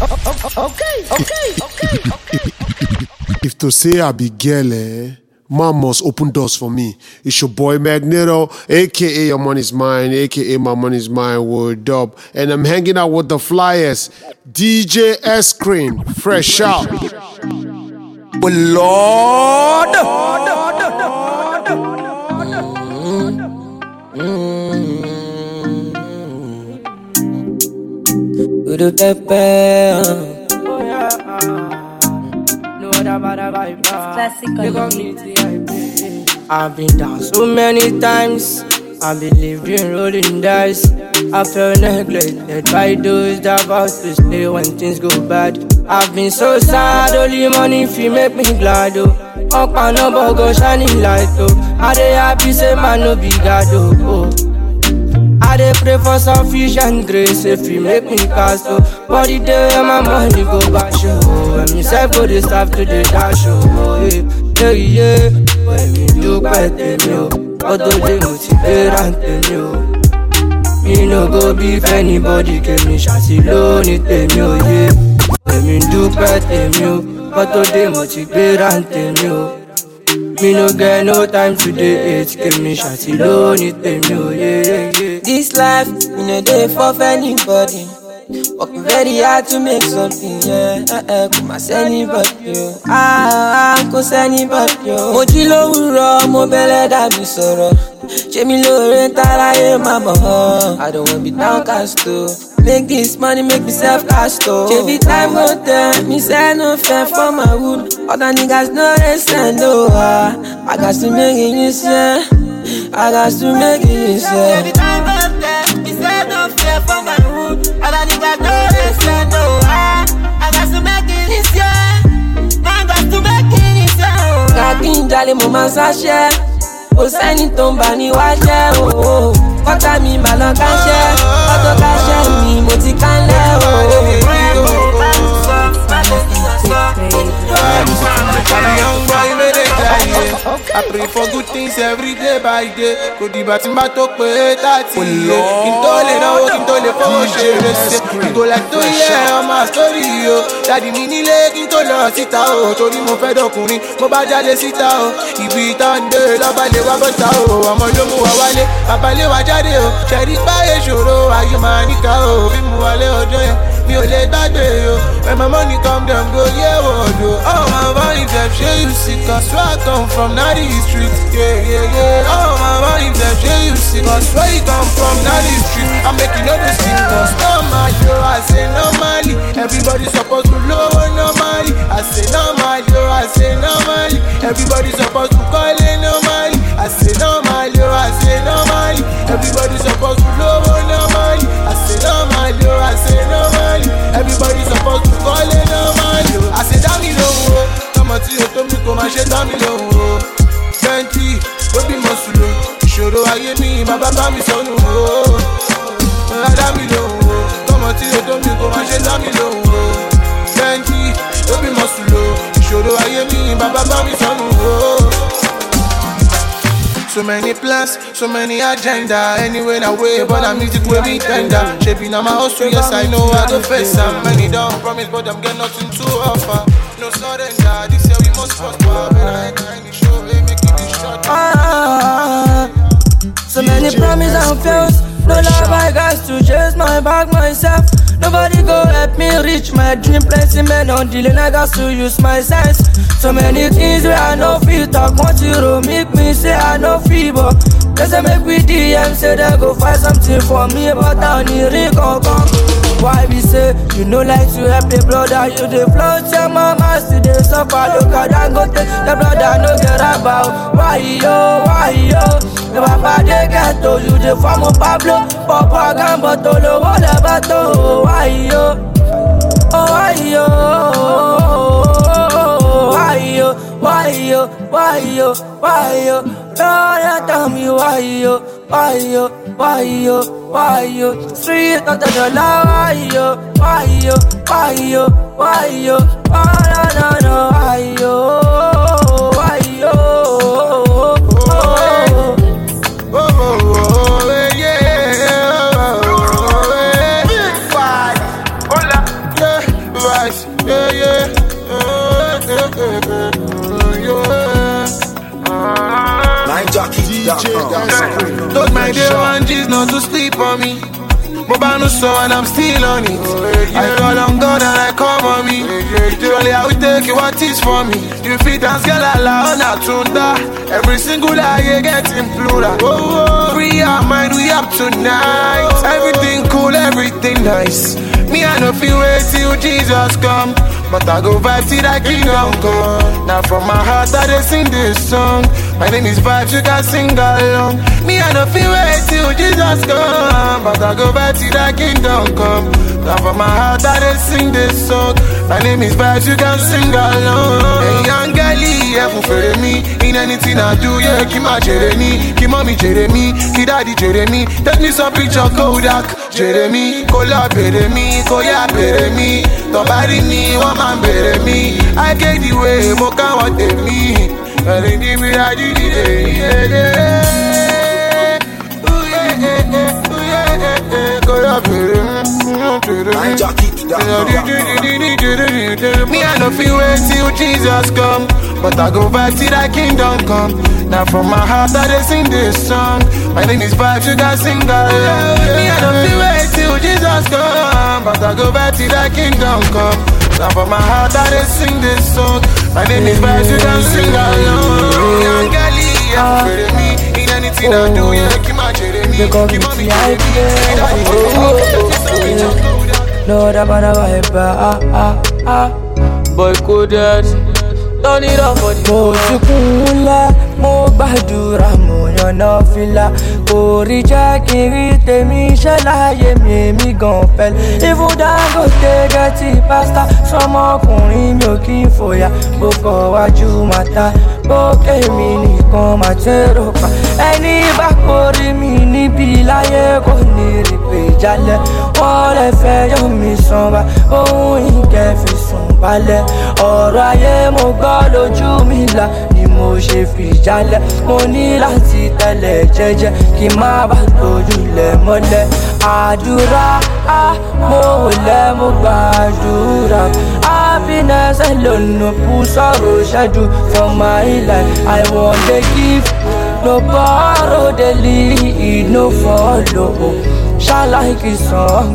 If to say I be girl, man must open doors for me. It's your boy Magneto, aka Your Money's Mine, aka My Money's Mine, word up. And I'm hanging out with the flyers. DJ S-Screen, fresh out. Oh Lord! Udu pepe. I've been down so many times. I've been living rolling dice. I felt neglected by those that vow to stay when things go bad. I've been so sad, only money if you make me glad. Up and up, go shining light. I dey happy, say man no be God. I dey pray for sufficient grace if you make me cast. But the day my money go back, when me self go dey starve to the dash. Yeah. When me do better, although they motivate and tell you, me no go beef anybody, give me chassis loan it tell you, yeah. When me do better, although they motivate and tell you, me no get no time to date, give me chassis loan it tell you, yeah. This life, me no dey for anybody. Working very hard to make something, yeah. Come as anybody, cause anybody, mo jí lówùrọ̀, mo bẹ̀rẹ̀ dàbí sọ̀rọ̀. Ṣé mi lóore ń táráyé má bọ̀ hàn? I don't wanna be downcast to make this money, make me self-cash to. Every time go there, me say no fair for my wood. Other niggas no they send, I got to make it easier. I got to make it easier. Every time go there, me say no fair for my wood. Other niggas no they send, I got to make it easier. I got to make it easier. Kàkí ń jalè mo máa ṣáṣẹ́, kò sẹ́ni tó ń bà ní wáṣẹ́. Kọ́tà mi mà lọ káṣẹ́, kọ́tọ̀ káṣẹ́ mi mo ti kánlẹ̀. I pray for good things every day by day. Kò dìgbà tí n bá tó pé 30 years. Kí n tó lè náwó, kí n tó lè fowó ṣe rese. Ìgò like tó yẹ ọmọ àsórí o. Dàdí mi nílé kí n tó lọ síta o. Torí mo fẹ́ dọkùnrin, mo bá jáde síta o. Ibi ìtàn dé lọ́ba lè wá bọ́ta o. Ọmọ ló mú wa wálé, bàbá lè wá jáde o. Ṣẹ̀rí báyé ṣòro, ayé máa níkà o. Bí mo wálé ọjọ́ yẹn, mi ò lè gbàgbé o. When my money come down, go yeah what do. Oh my money them, shey you see, cause where I come from, not the street. Yeah. Oh my money them, shey you see, cause where you come from, not the street. I'm making no decision, cause normal, yo, I say normally. Everybody supposed to lower normally. I say normal, yo, I say normally. Everybody supposed to call it normally. I say normal, yo, I say normally. Everybody supposed to lower normally. I say normal, yo, I say normally. Everybody supposed to call it normally. I say damn it low, come on to you to me, come and say damn it low. 20, don't be muscle. Ìṣòro ayé mi, bàbá bá mi sọnù. Damn it low, come on to you to me, come and say damn it low. 20, don't be muscle. Ìṣòro ayé mi, bàbá bá mi sọnù. So many plans, so many agenda. Anyway, now way, but I'm music where we tender. Shaping on my hustle, yes, I know I go face some. Many don't promise, but I'm getting nothing to offer. No surrender, this year we must prosper. When I enter any show, they make it this short. So many promises and fails. No love, I got to chase my bag myself. Nobody go help me reach my dream. Plenty men on dealing, I got to use my sense. So many things where I know feel talk. Want you to make me say I know fever. They say make we DM, say they go find something for me. But down the ring, come. Why we say you know like to help the brother. You the float your mama, still they suffer. Look at that, go take the brother, no get about. Why yo? The papa they get to you, the form of Pablo. Papa Gambo to the whatever to. Why yo? Don't tell me why yo? Street not the law, why yo? Mobile so and I'm still on it. I call on God and I come on me. Surely I will take you what is for me. You fit dance girl ala on a tunda. Every single day get in plural. Free our mind, we up tonight. Everything cool, everything nice. Me I no feel wait till Jesus come, but I go vibe till that kingdom come. Now from my heart I dey sing this song. My name is Vibes, you can sing along. Me I no feel wait till Jesus come, but I go vibe till that kingdom come. Now from my heart I dey sing this song. My name is Vibes, you can sing along. Hey young girlie, yeah, for me. In anything I do, yeah, keep my Jeremy, keep mommy Jeremy, keep daddy Jeremy. Take me some picture Kodak, Jeremy, collab Jeremy, Koya Jeremy. Nobody me, one man Jeremy. I get the way, mo can want me. And in the way I did it, Koya Jeremy. Me I no feel wait till Jesus come, but I go back till that kingdom come. Now from my heart I dey sing this song. My name is Vibes, you can sing along. Me I no feel wait till Jesus come, but I go back till that kingdom come. Now from my heart I dey sing this song. My name is Vibes, you can sing along. Young girlie, yeah, for me. In anything I do, yeah, keep my Jeremy, keep on me Jeremy. No, that bad vibe, boy coded. Turn it up for the mo ti kunle, mo gbàdúrà, mo yànnà fìlà. Kò rí jẹ́ kí n rí tèmi ṣe láyé mi, èmi gan fẹ́. Even Dangote gẹ́tì pásítà, sọmọkùnrin mi ò kí n fòyà. Bó kọ̀ wájú màtá, bó kémi nìkan máa tẹ́rọ pa. Ẹni bá kórè mi níbi láyé kò ní rí pé jálẹ̀. Wọ́n lè fẹ́ yọ mi sanba, ohun ìkẹfì sùn balẹ̀. Ọ̀rọ̀ ayé mo gbọ́ lójú mi là ni mo ṣe fi jálẹ̀. Mo ní láti tẹ̀lé jẹ́jẹ́ kí n má bàa tójúlẹ̀ mọ́lẹ̀. Àdúrà mo lẹ̀ mo gbàdúrà. Happiness alone no pull sorrow schedule for my life. I want to give, no borrow, the lead, no follow. Shall like a song,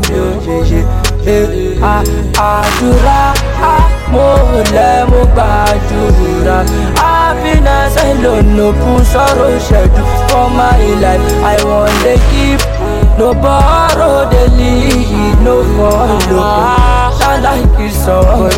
àdúrà mo lẹ̀ mo gbàdúrà. Happiness alone no pull sorrow schedule for my life. I want to give, no borrow, the lead, no follow. Shall like a song,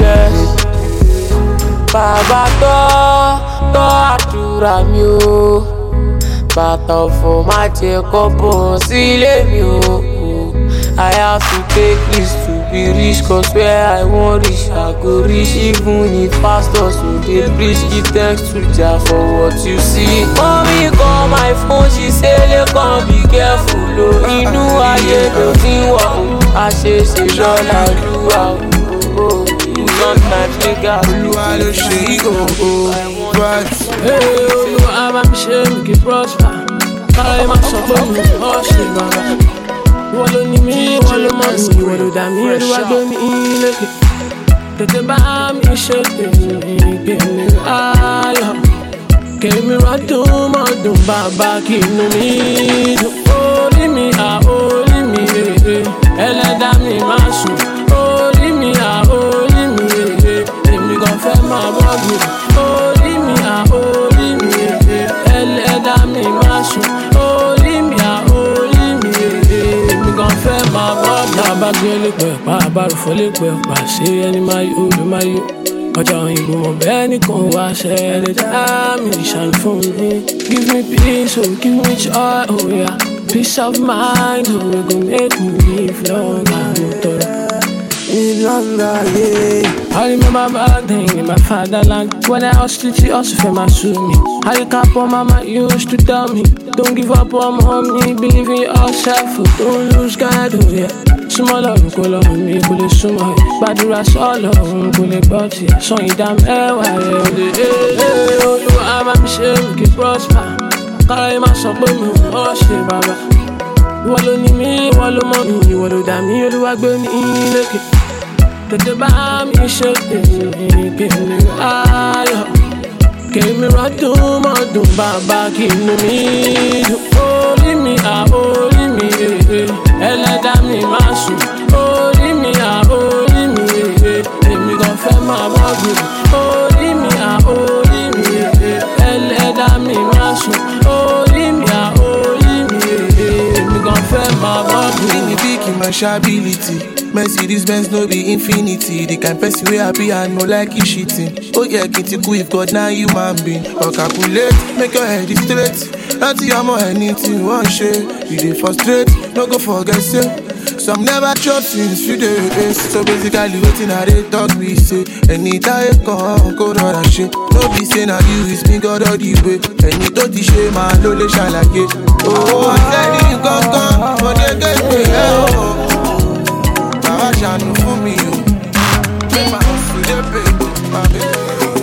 Bàbá gbọ́ àdúrà mi o. Bàtà ọ̀fọ̀ má jẹ́ kó bọ̀ sílé mi o. I have to take risks to be rich, cause where I want reach, I go reach. Even if pastors will dey preach, give thanks to Jah for what you see. Mommy call my phone, she say lẹ́kàn be careful o. Inú ayé ló ti wà o, àṣeṣe lọ́la lúwa o. Sometimes nigga Olúwa ló ṣe ìgò o. Olúwa bá mi ṣe mi kí prosper. Káyọ̀ máa sọ pé mi ò ṣe bàbá. Wọ́n ló ní mí, wọ́n ló mọ̀ mí, wọ́n ló dá mi, Olúwa gbé mi lékè. Tètè bá mi ṣe tèmi, kémi ayọ̀. Kémi rọ́dún mọ́dún bàbá kí inú mi dùn. Orí mi orí mi, ẹlẹ́dàá mi máa sùn. Orí mi orí mi, èmi gan fẹ́ máa bọ́ mi. Orí mi orí mi, ẹlẹ́dàá mi máa sùn. Orí mi orí mi, èmi gan fẹ́ máa bọ́ mi. Bàbá gbé lépẹ̀ pa, àbárò fọ́ lépẹ̀ pa, ṣé ẹni máa yó ló máa yó. Ọjọ́ ìbò mọ̀ bẹ́ẹ̀ nìkan wá ṣẹlẹ̀ dá mi ṣàánú fún mi. Give me peace, oh, give me joy, oh yeah. Peace of mind, oh, it gon' make me live longer, live longer, yeah. I remember back then in my fatherland, when I hustled, she also felt my sue me. I look up on mama used to tell me, don't give up on mommy, believe in yourself, oh, don't lose God, oh yeah. Súnmọ́ lọ́rùn kó lọ́rùn mi kò lè súnmọ́ ẹ̀. Gbàdúrà sọ́lọ́run kò lè gbọ́ tiẹ̀. Sọ ìdá mẹ́wàá rẹ̀ ò lè Olúwa bá mi ṣe mi kí prosper. Káyọ̀ máa sọ pé mi ò ṣe bàbá. Ìwọ ló ní mí, ìwọ ló mọ̀ mí, ìwọ ló dá mi, Olúwa gbé mi lékè. Tètè bá mi ṣe tèmi, kémi ayọ̀. Kémi rọ́dún mọ́dún bàbá kí inú mi dùn. Orí mi orí mi, ẹlẹ́dàá sùn. Orí mi èmi gan fẹ́ máa bọ́gùn. Orí mi ẹlẹ́dàá mi máa sùn. Orí mi èmi gan fẹ́ máa bọ́gùn. Big commerciality, Mercedes Benz no be infinity. The kind person wey happy and no like you shitting. Oh yeah, kitty cool if God now human being. Or calculate, make your head straight. Until you're more anything one share. You dey frustrate, no go forget say. Some never chop since few days. So basically waiting I dey talk we say. Anytime come, go run shit. No be say na you is me God all the way. Any to the shame man, no le shalake. Oh, I said you come, but they get me oh. Baba shanu for me oh. Make my house to the baby, my baby.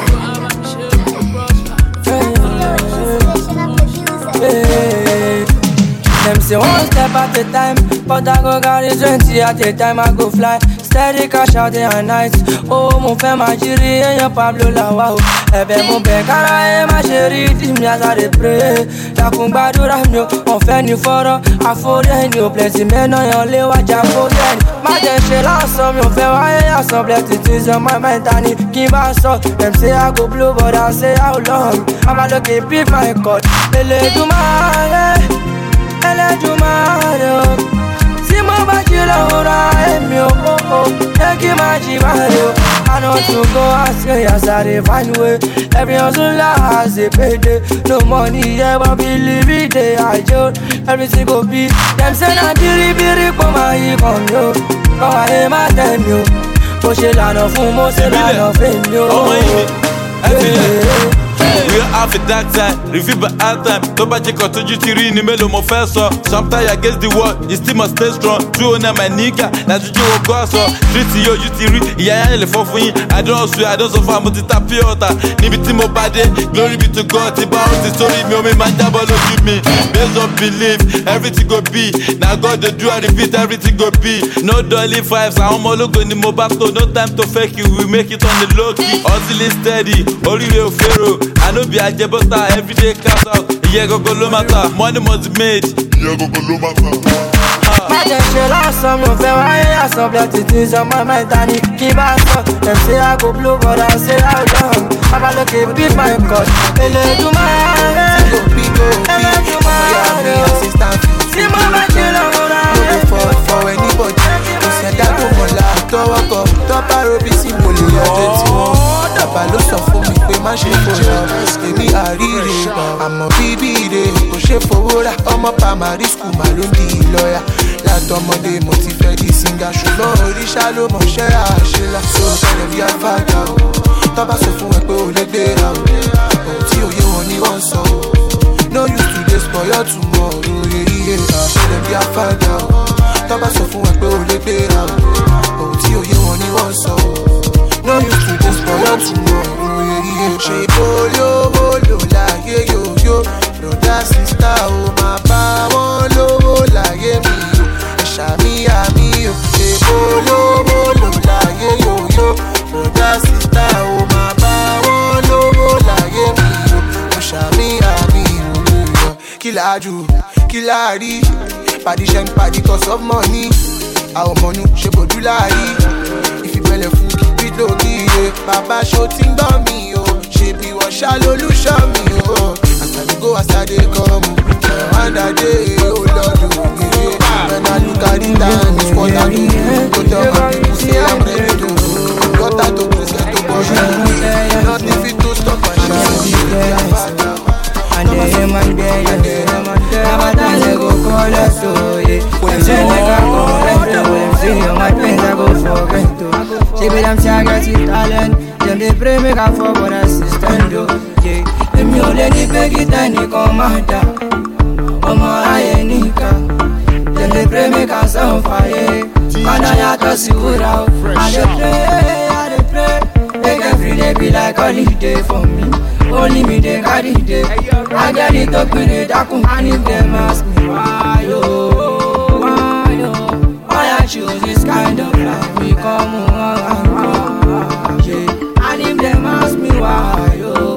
Them say one step at a time, but I go carry 20 at a time. I go fly, steady cash out day and night. Oh, mon fẹ́ máa jírí èèyàn Pablo Lawa o. Ẹ̀bẹ̀ mo bẹ̀ kára ẹ má ṣe rí tí mi as I dey pray. Dákun gbàdúrà mi o, wọ́n fẹ́ ní fọ́rọ́. Àforí ẹni ò plenty mẹ́nà yàn lé wájà forí ẹni. Má jẹ́ ṣe lásán mi ò fẹ́ wáyé yàsán. Plenty things on my mind tani kí n bá sọ. Dem say I go blow but I say how long. I'ma look a pick my cord. Elédùmarè. Si mo bá jí lọ́wọ́ra èmi ò jẹ́ kí má jí báyìí o. I know to go ask as I dey find way. Every hustler has a payday. No money yeah, but believe it dey ajo. Everything go be. Dem say na biribiri pọ̀ máa yí kan mi o. Kọ́ ayé má tẹ̀ mi o. Mo ṣe lànà fún mo ṣe lànà fún mi o. We all have a dark side, review by all time. Tó bá jẹ́ kan tójú ti rí ni mélòó mo fẹ́ sọ. Sometimes against the wall, you still must stay strong. True owner my nigga, látújú wo gọ́ sọ. Street yóò you ti rí, ìyá yẹn lè fọ́ fún yín. I don't swear, I don't suffer, mo ti ta pure water. Níbi tí mo bá dé, glory be to God. Ti bá ó ti sórí mi, omi máa ń jábọ́ lójú mi. Based on belief, everything go be. Na God dey do and repeat, everything go be. No dolly vibes, àwọn ọmọ ológo ni mo bá tó. No time to fake you, we make it on the low key. Hustling steady, oríire ò fèrò. I no be ajebota, everyday cash out. Iye gogo ló matter, money must be made. Iye gogo ló matter. Má jẹ́ ṣe lásán, mi ò fẹ́ wáyé yàsán. Plenty things on my mind tani kí n bá sọ. Dem say I go blow but I say how long. Baba look a beat my cut. Elédùmarè. Si mo bá jí lọ́wọ́ra No dey for anybody. Kò sẹ́dá tó mọ̀lá tọwọ́ kọ. Tọ́pá robí sí mo lè yọjọ́ tí wọ́n. Bàbá ló sọ fún mi pé má ṣe fòyà. Èmi àríre àmọ́ bíbí ire kò ṣe fowó rà. Ọmọ primary school mà ló ń di lọ́yà. Látọmọdé mo ti fẹ́ di singa ṣùgbọ́n oríṣà ló mọ̀ṣẹ́ àṣelà. So tẹ̀lé bí afáàdà o. Tọ́ba sọ fún ẹ pé o lè gbéra o. Ohun tí òye wọn ni wọ́n sọ o. No use today spoil tomorrow. Tẹ̀lé bí afáàdà o. Tọ́ba sọ fún ẹ pé o lè gbéra o. Ohun tí òye wọn ni wọ́n sọ o. No use to this for your tomorrow. Ṣé olówó lò láyé yòóyó? Brother sister o máa bá wọn lówó láyé mi o. Ẹ̀ṣà mi àmì o. Ṣé olówó lò láyé yòóyó? Brother sister o máa bá wọn lówó láyé mi o. Ẹ̀ṣà mi àmì o. Kí la jù, kí la rí? Pàdé ṣẹ́ ń pàdé cause of money. Àwọn ọmọnú ṣe bòdú láàrí. Ìfìgbẹ́lẹ̀ fún lókìyè bàbá ṣó ti ń gbọ́ mi o ṣe bí wọ́n ṣá lólúṣọ́ mi o àtàdúgbò àṣàdé kan mu ẹ̀wọ̀ndàdé olọ́dún òkèèrè when I look at the time it's what I do to tell my people say I'm ready to got out to present to push me nothing fit to stop my shine. And they go call us so yeah. Them say like I go rent to them say on my pains I go for rent to. She be them say I got it talent. Them they pray make I for but assistant do. Yeah. Them you let beg it and they come out. Omo aye nika. Them they pray make I sound fire. And I have to see what out. I dey pray. Make every day be like holiday for me. Only me they carry day. I get it up in it, I come and if them ask me why I choose this kind of life. We come on, yeah. And if them ask me why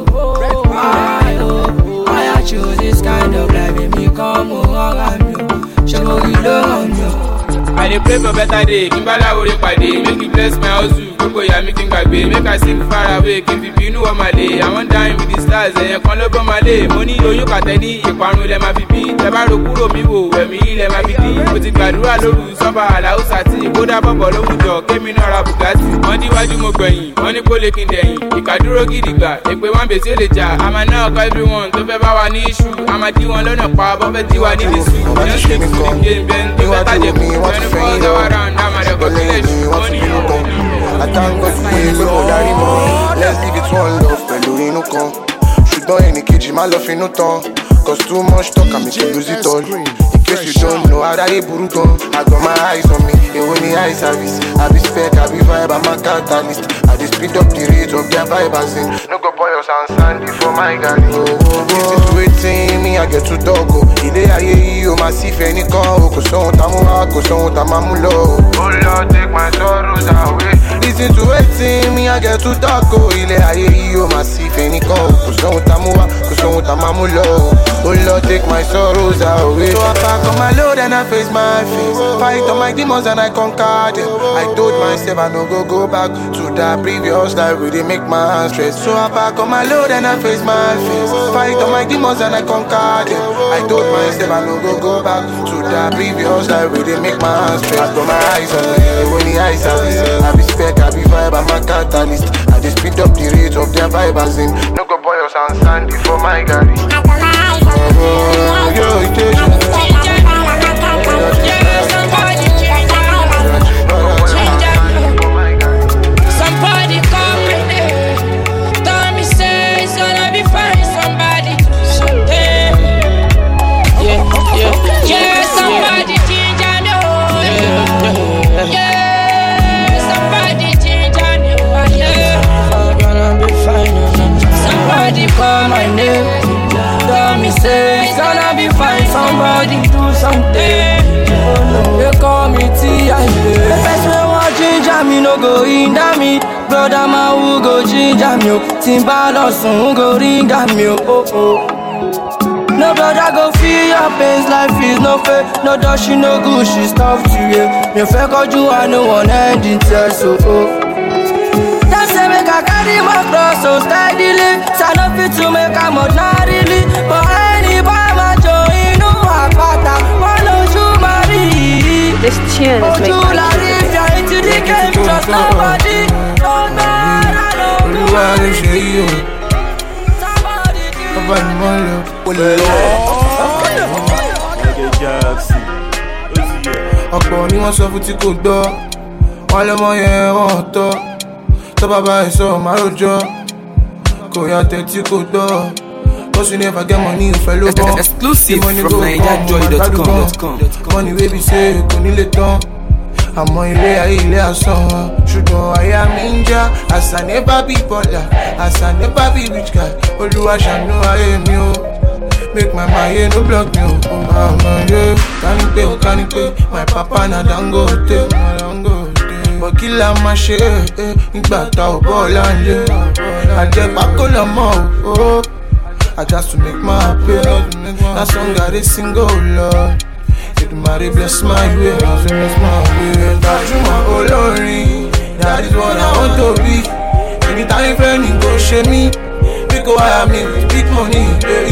I choose this kind of life. Me come on, show you love. I dey pray for better day, kí n bá láwòrán pàdé. Make you bless my hustle, gbogbo ìyá mi kí n gbàgbé. Make I sing far away, kí n fi bínú ọmọlé. I wan dine with the stars, ẹ̀yẹ kan ló bọ́ malé. Mo ní oyún kàtẹ́ ní ìparun ilẹ̀ máa fi bí. Tẹ bá ro kúrò mi wò, ẹ̀mí ilẹ̀ máa fi dí. Mo ti gbàdúrà lóru sọ́ba àlàúsà tí kódà bọ̀bọ̀ lówùjọ kémi náà ra bùkátì. Wọ́n díwájú mo gbẹ̀yìn, wọ́n ní kó lè kí n dẹ̀yìn. Ìkàdúró gidigba, èpè wọn bèsì ó lè jà. A máa ná ọkọ everyone tó fẹ́ bá wa ní iṣu. A máa dí wọn lọ́nà pa, bọ́ fẹ́ dí wa ní nísù. Ìyẹn sì kú ní game bẹ́ẹ̀ tó fẹ́ tàjẹ̀ kú. Ẹni fọ́ ọ̀dọ̀ round, a máa dẹ̀kọ̀ sílẹ̀ jù. Wọ́n ní I thank God for you, we go daddy more. Let's give it one love, pẹ̀lú inú kan. Ṣùgbọ́n ẹnì kejì má lọ finú tán. Cause too much talk and make you lose it all. In case you don't know, aráyé burú gan. I got my eyes on me, èwo ni eye service. I be spec, I be vibe, I'm a catalyst. I dey speed up the rate of their vibe as in. No go boy us and sandy for my garden. Listen to it, me I get to dog. Ilé ayé yìí o máa sí fẹ́ nìkan o. Kò sóhun tá mú wá, kò sóhun tá máa mú lọ. Oh Lord, take my sorrows away. Listen to it, me I get to dog. Ilé ayé yìí o máa sí fẹ́ nìkan o. Kò sóhun tá mú wá, kò sóhun tá máa mú lọ. Oh Lord, take my sorrows away. So I pack on my load and I face my face. Fight on my demons and I conquer them. I told myself I no go back to that previous life where they make my hands stress. So I pack on my load and I face my face. Fight on my demons and I conquer them. I told myself I no go back to that previous life where they make my hands stress. I got my eyes on it, when the eyes service. I be spec, I be vibe, I'm a catalyst. I just speed up the rate of their vibe as in. No go boy us and sandy for my garage. Somebody come with me. Tell me say it's gonna be fine. Somebody do something. Yeah. Somebody ginger me. Yeah. Somebody ginger me. Yeah. I'm gonna be fine. Somebody call my name. Tell me say it's gonna be fine. Somebody do something. They call me T.I. The best way want ginger me no go hinder me. Brother man who go ginger me. Timbalanson who go ringer me. Oh. No brother go feel your pains. Life is no fair. No dusty, no good. She stuff to you. Me fake cause you are no one ending tears. So that say make I carry my cross so steadily. So no fit to make a more really. But anybody my joy no apata. Follow you marry. This tune is making me into the game, trust nobody. No matter ọ̀pọ̀ ni wọ́n sọ fún tí kò gbọ́. Wọ́n lọ́mọ yẹn wọ́n tọ́. Tó bàbá ẹ̀ sọ márùjọ́. Kò yà tẹ́tí kò gbọ́. Cause you never get money, you fell over. Exclusive from NigerJoy.com. Money baby say, kò nílé tán. Àmọ́ ilé ayé ilé asán. Ṣùgbọ́n àyà mi ń já. As I never be baller, as I never be rich guy. Olúwa ṣàánú ayé mi o. Make my mind no block me o. Àmọ́ yé, kání pé, my papa na Dangote. But kí la máa ṣe nígbà tá ò bọ́ọ̀lá ń lé. Àjẹpákó lọ́mọ o. I just to make my happy. That song got a single Lord. Everybody bless my way, bless my way. Gbajúmọ̀ olórin, that is what I want to be. Anytime friend go share me, because I am with big money.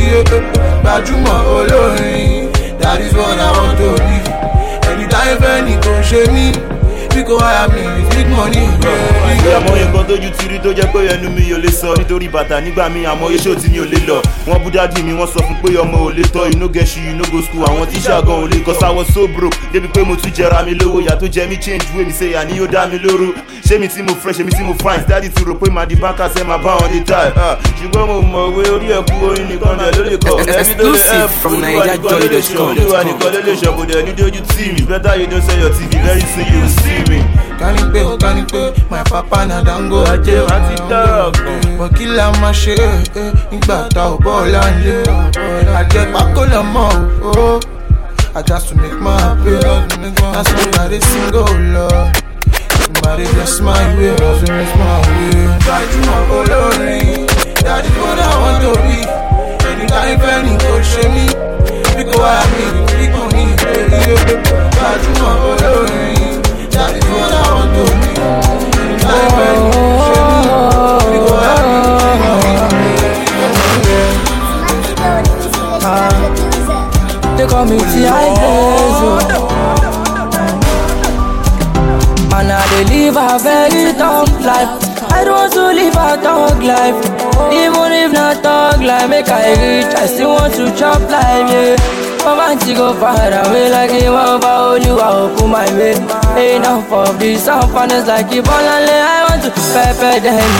Gbajúmọ̀ olórin, that is what I want to be. Anytime friend go share me, because I am with big money. Àmọ́ nǹkan tójú ti rí tó jẹ́ pé ẹnu mi ò lè sọ nítorí bàtà nígbà mi àmọ́ iṣẹ́ tí mi ò lè lọ. Wọ́n bú dádì mi wọ́n sọ fún pé ọmọ ò lè tọ́ inú gẹ̀ẹ́sì inú go school àwọn tíṣà gan ò lè kọ́ sáwọ́ so broke débi pé mo tún jẹra mi lówó ìyá tó jẹ mí change way mi ṣe àní yóò dá mi lóró. Ṣé mi tí mo fresh ṣé mi tí mo fine dádì ti rò pé màá di báńkà ṣe máa bá wọn dé táì. Ṣùgbọ́n mo mọ̀ wé orí ẹ̀kú orin nìkan náà ló lè kọ́. Exclusive from NigerJoy.com. Olúwa nìkan ló lè ṣọ̀bọ̀dẹ̀ ní dójú tì mí. Better you don't sell your TV very soon you will see me. Kání pé, my papa na Dango. Ajé wa ti dọ̀rọ̀ gan. But kí la máa ṣe nígbà tá ò bọ́ọ̀lá ń lé. Àjẹpákó lọ́mọ o. I just to make my happy. That song got a single Lord. Somebody bless my way, bless my way. Gbajúmọ̀ olórin, that is what I want to be. Anytime friend go share me, because I am with big money. Gbajúmọ̀ olórin. live a very tough life. I don't want to live a thug life. Even if not thug life, make I rich, I still want to chop life, yeah. Poverty go far away like a over you, I open my way. Enough of this unfairness like a ballale. I want to pepper them,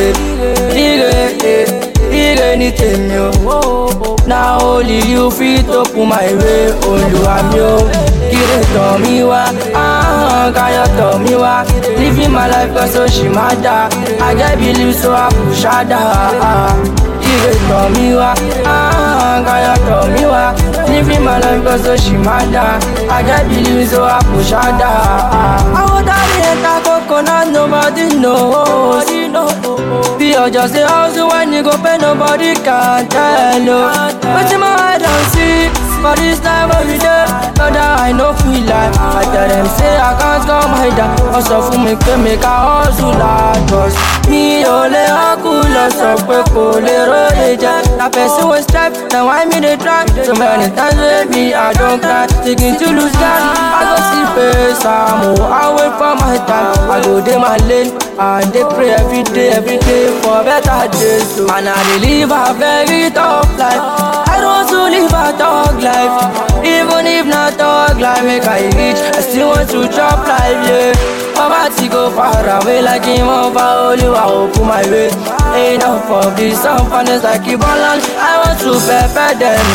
anything yo. Now only you fit open my way. Only I'm yo. Get it to me wa, can you tell me wa? Living my life cause so she matter. I get believe so I push harder. Get it to me wa, can you tell me wa? Living my life cause so she matter. I get believe so I push harder. I want that hate coconut, nobody knows. Be just a house when you go pay, nobody can tell you. But in my head don't see, for this time every day, but I know feel like I tell them say I can't come hide. Also for me to make a hustle like us. Me only a cool so quick la person was strapped, now I made a try. So many times baby I don't cry, taking to lose God. I go see face, I'm away from my time. I go to my lane and they pray every day for better days. So man, I live a very tough life. I don't want to live a thug life. Even if not thug life, make I rich, I still want to chop life, yeah. Poverty go far away like him over all you, I open my way. Enough of this unfairness like a balance. I want to pepper them,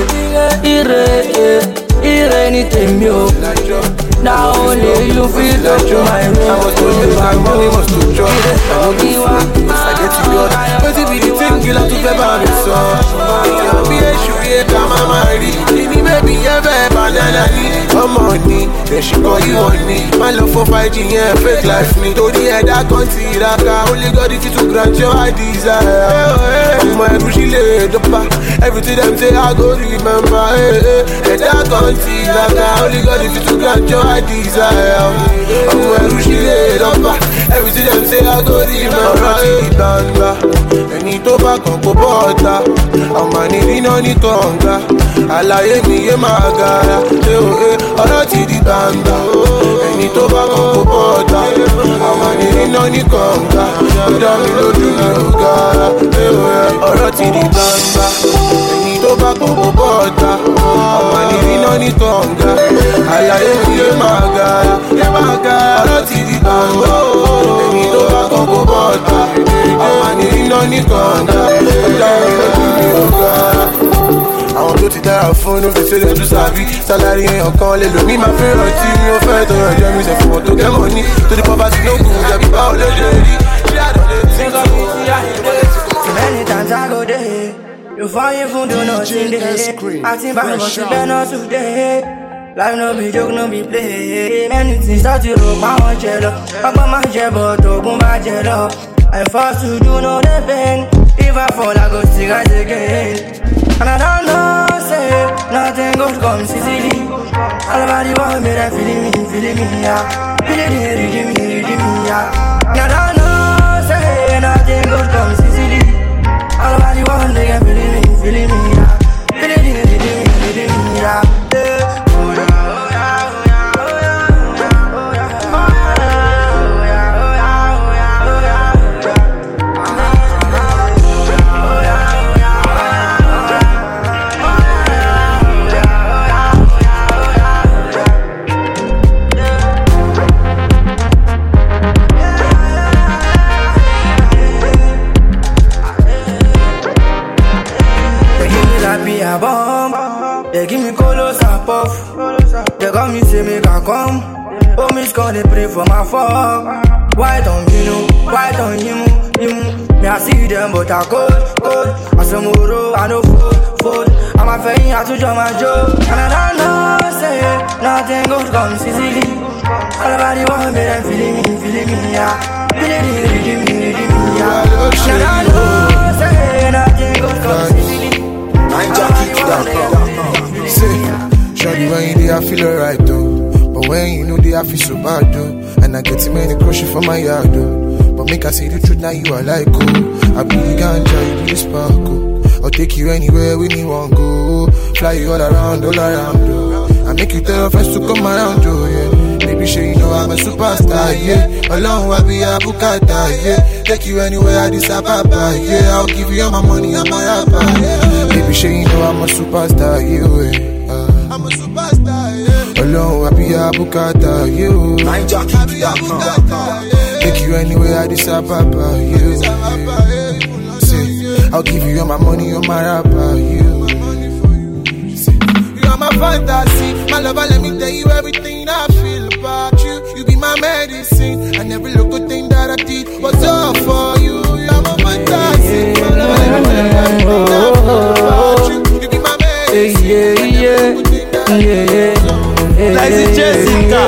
anything yo. Now only you feel up to my room. I was told you I must to drop. I get to God. But if you think you have to be by me, so I'll be a sugar, come on, Mary. Any baby ever banana. Come on, then she call you on me. My love for 5G, yeah, fake life. Me to the head, I can't see that. Only God if you to grant your desire. I'm my bushy laid up. Everything them say, I go remember. Head, I can't see that. Only God if you to grant your desire. I'm where she laid up. Everything them say I go remember. Any to back up a butter. I'm a need no need tonga. Alaye mi ye magara. Ọ̀rọ̀ ti di banga. Any to back up a butter. I'm a need no need tonga. Ọ̀dọ̀ mi lójú mi ò gara. Ọ̀rọ̀ ti di banga. Any to back up a butter. I'm a need no need tonga. Alaye mi ye magara. Ọ̀rọ̀ ti di banga. Any to back up a butter. I'm a need no need tonga. Ọ̀dọ̀ mi lójú mi ò gara. Àwọn tó ti dára fún inú fi ṣẹlẹ̀ tó sàbí. Sálárì èèyàn kan lè lò ní máa fẹ́ràn tí mi ò fẹ́ tó yàn jẹ́ mi sẹ̀ fún wọn tó kẹ́mọ̀ ní. To the poverty no good, jẹ̀bi báwo lè ṣe rí. Ṣé àdọ̀dẹ̀ tí ń sọ? So many times I go there, you find even do nothing there. I think by what you better today. Life no be joke, no be play. Many things start to roll, my own jello. Papa my jello, to my jello. I forced to do no the pain. If I fall, I go still rise again. And I don't know, say, nothing good comes easily. All about the world, me, they feeling me, yeah. Feeling me, yeah. And I don't know, say, nothing good comes easily. All about the world, they get feeling me, yeah. Feeling me, yeah. They give me colos and puff. They got me say make I come. Oh, Miss God, they pray for my fuck. Why don't you know? Why don't you? Me I see them but I cold. I some more, I know food. I'm a fan, I to jump my joke. And I don't know, say nothing good comes easily. All about the world, me them feeling me, yeah. Feeling me, yeah. And I don't know, say nothing good comes easily. Shawty, when you there, I feel alright though. But when you know they, I feel so bad though. And I get too many crushes for my yard though. But make I say the truth, now you are like cool. I be the ganja, you be the sparkle. I'll take you anywhere with me won't go. Fly you all around though. I make you tell your friends to come around though, yeah. Baby, sure you know I'm a superstar, yeah. Alone, I be a bukata, yeah. Take you anywhere, I decide, papa, yeah. I'll give you all my money, I'm a rapper, yeah. Baby, sure you know I'm a superstar, yeah. I'm a superstar, yeah. Alone, I be a bukata, yeah. Take you anywhere, I decide, papa, yeah. Say, I'll give you all my money, I'm a rapper, yeah. My fantasy, my lover, let me tell you everything I feel about you. You be my medicine, and every little thing that I did was all for you. You're my fantasy, my lover, let me tell you everything I feel about you. You be my medicine, Like Jessica.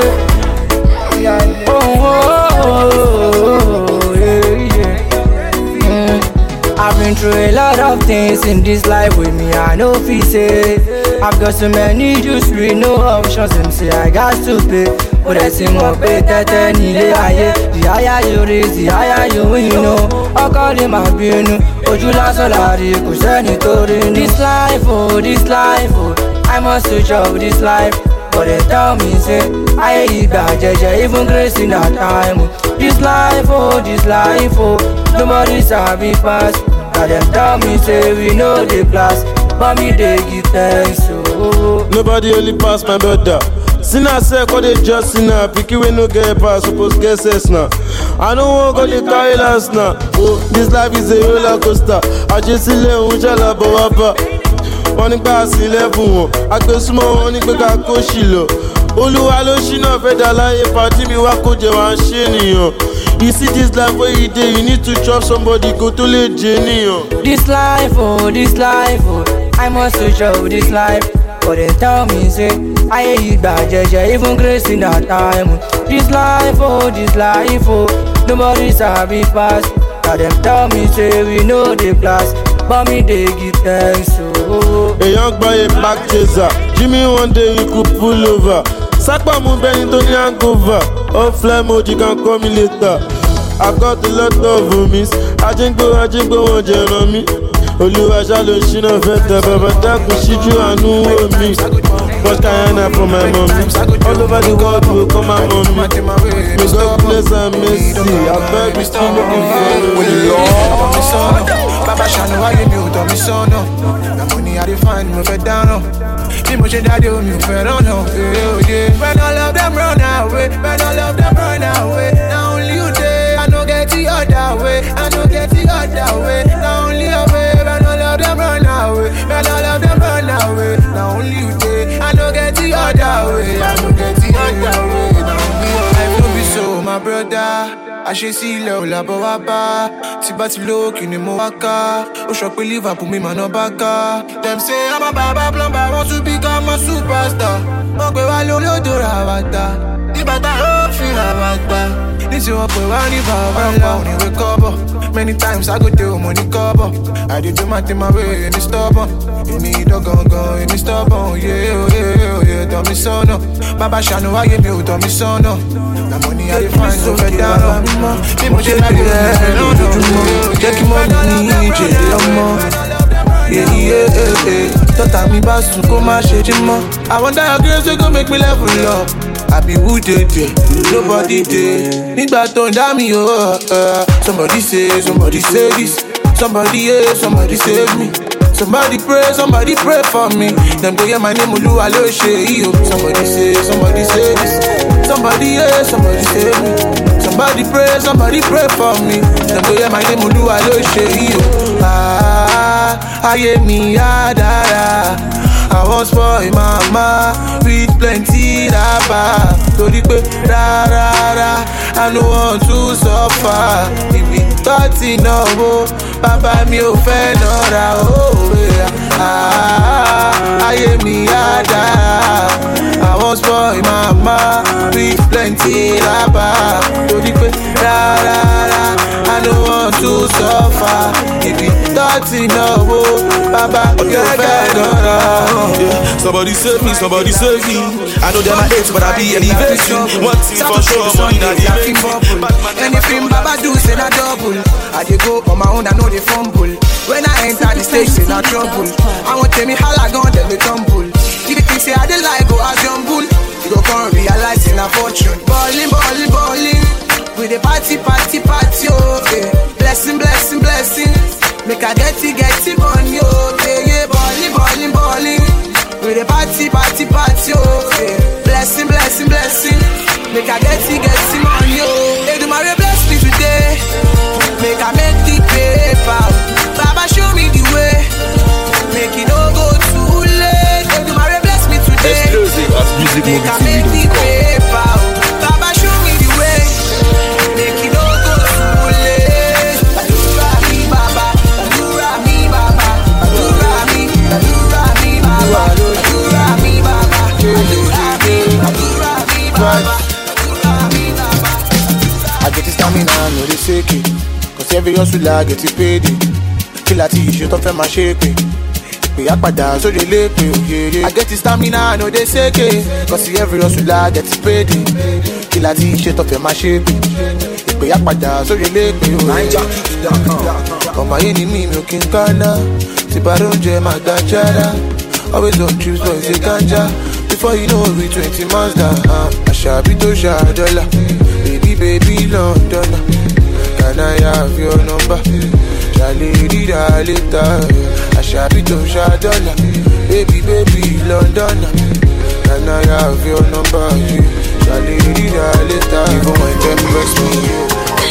I've been through a lot of things in this life with me, I know if he say I've got so many juice with no options, and say I got to pay. But I sing up pay tete nile aye. The higher you raise, the higher you win, you know. I call him my binu, Ojula solari, kusheni tori. This life, oh, I must switch up this life. But they tell me, say, I eat bad, even grace in that time. This life, oh, nobody's happy fast. Now them tell me, say, we know the blast. But me, they give thanks, oh. Nobody only pass my brother. Sinner say, call they just sinner. Picky we no get pass, suppose get sense now. I don't want to go to carry last now. Oh, this life is a roller coaster. I just see them, which I love, wọ́n ní gbà sílẹ̀ fún wọn agbésúmọ́ wọn ní pé ká kó ṣìlọ olúwa ló ṣínà fẹ́ dá láyé pàtí mi wá kó jẹ wá ń ṣe nìyàn. You see this life where you dey, you need to chop somebody kó tó lè jẹ nìyàn. This life, oh, I must switch up this life. But they tell me, say, I eat bad, even grace in that time. This life, oh, nobody's happy fast. Now them tell me, say, we know the blast. But me, they give thanks, oh. A young boy, a back chaser. Jimmy, one day you could pull over. Sakpa mu beni to ni hangover. Oh, fly mode, you can call me later. I've got a lot of homies. Ajingbo, wọ́n jẹran mi. Olúwa ṣá ló ṣínà fẹ́ tẹ bàbá dákun ṣíjú àánú wò mí. But Diana for my mommy. All over the world will come my mommy. May God bless and mercy. I beg we still looking for you. Baba Shano, why you knew to me so no? The money I define me fed down. Me much that you me fed on. When all of them run away, now only you there. I don't get the other way. Now only you way. When all of them run away, now only you there. I don't get the other way. Now only life don't be so, my brother. I should see low la boaba. Tibati low kini mo waka. O shop Liverpool me man no baka. Them say I'm a baba plumber, want to become a superstar. Okwe wa lo do rawata. Ni bata o fi rawata. This you okwe wa ni baba ni wake up. Many times I go do money cover. I did do my thing my way and it's stubborn. You need a gun, and it's stubborn. Yeah, tell me so no. Baba Shano, I give you, tell me so no. The money I find so fed down. People just like it, no. Take him on yeah. Thought me bass to come and shake him up. I wonder how girls they go make me level up. I be who did it, nobody did. Nigga don't damn me, somebody say this. Somebody save me. Somebody pray for me. Them go hear my name, Ulu Aloshe. Somebody say this. Somebody save me. Somebody pray for me. Them go hear my name, Ulu Aloshe. Aye mi adara. I was for mama with plenty rapa. Tori pe rara, I no want to suffer. If we thought enough, Baba mi o fe nora aye mi ada. I was for mama with plenty rapa. Tori pe rara, I no want to suffer. If we thought enough, Baba mi o fe nora. Somebody save me. I know they're my age, but I be elevation. One thing for sure, money not the main. Anything Baba do, say na double. I dey go on my own, I know they fumble. When I enter the stage, say na trouble. I want tell me how I gone, then they tumble. If you think say I dey lie, go I jumble. go come realizing a fortune. Balling, balling, balling. We the party, party, party, okay. Blessing, blessing, blessing. Make a get it money, okay. Yeah, balling, balling, balling. We the party, party, party, okay. Blessing, blessing, blessing. Make a get it money, oh. Hey, do my bless me today. Make a make the paper. Baba show me the way. Make it all go too late. Hey, do my bless me today. Exclusive at Music Make a Movie make the TV. paper. Baba show me the way. Make it all go too late. Badura me, Baba. Badura me, Baba. Badura me, Badura me, Baba. Badura me, Baba. Badura me, Badura me, Baba. I get it stamina, no they fake it. Cause every hustle I get it paid it. Kill a t-shirt off my shake it. We are pada so they lake it. I get it stamina, no they fake it. Cause every hustle I get it paid it. Kill a t-shirt off my shake it. We are pada so they lake it. Come my enemy milking kana. Tibaronje magajara. Always on choose boys they ganja. Before you know we 20 months down. I shall be to $1. Baby London, can I have your number? Charlie Rida later, I shall be to $1. Baby London, can I have your number? Charlie Rida later, even when them breaks me.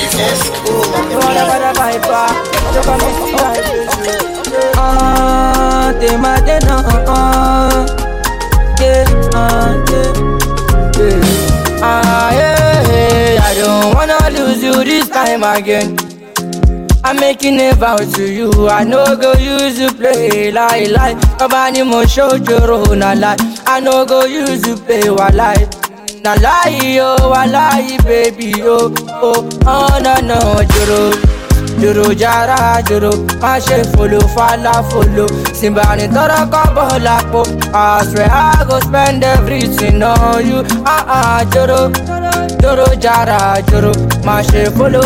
I don't wanna lose you this time again. I'm making a vow to you. I no go use you play lie. Nobody mo show you na lie. I no go use you play lie. Na lie oh, I lie baby oh no Juro jara juro, mashe follow. Simbani tora kobo lapo. I swear I go spend everything on you. Juro jara juro, mashe follow.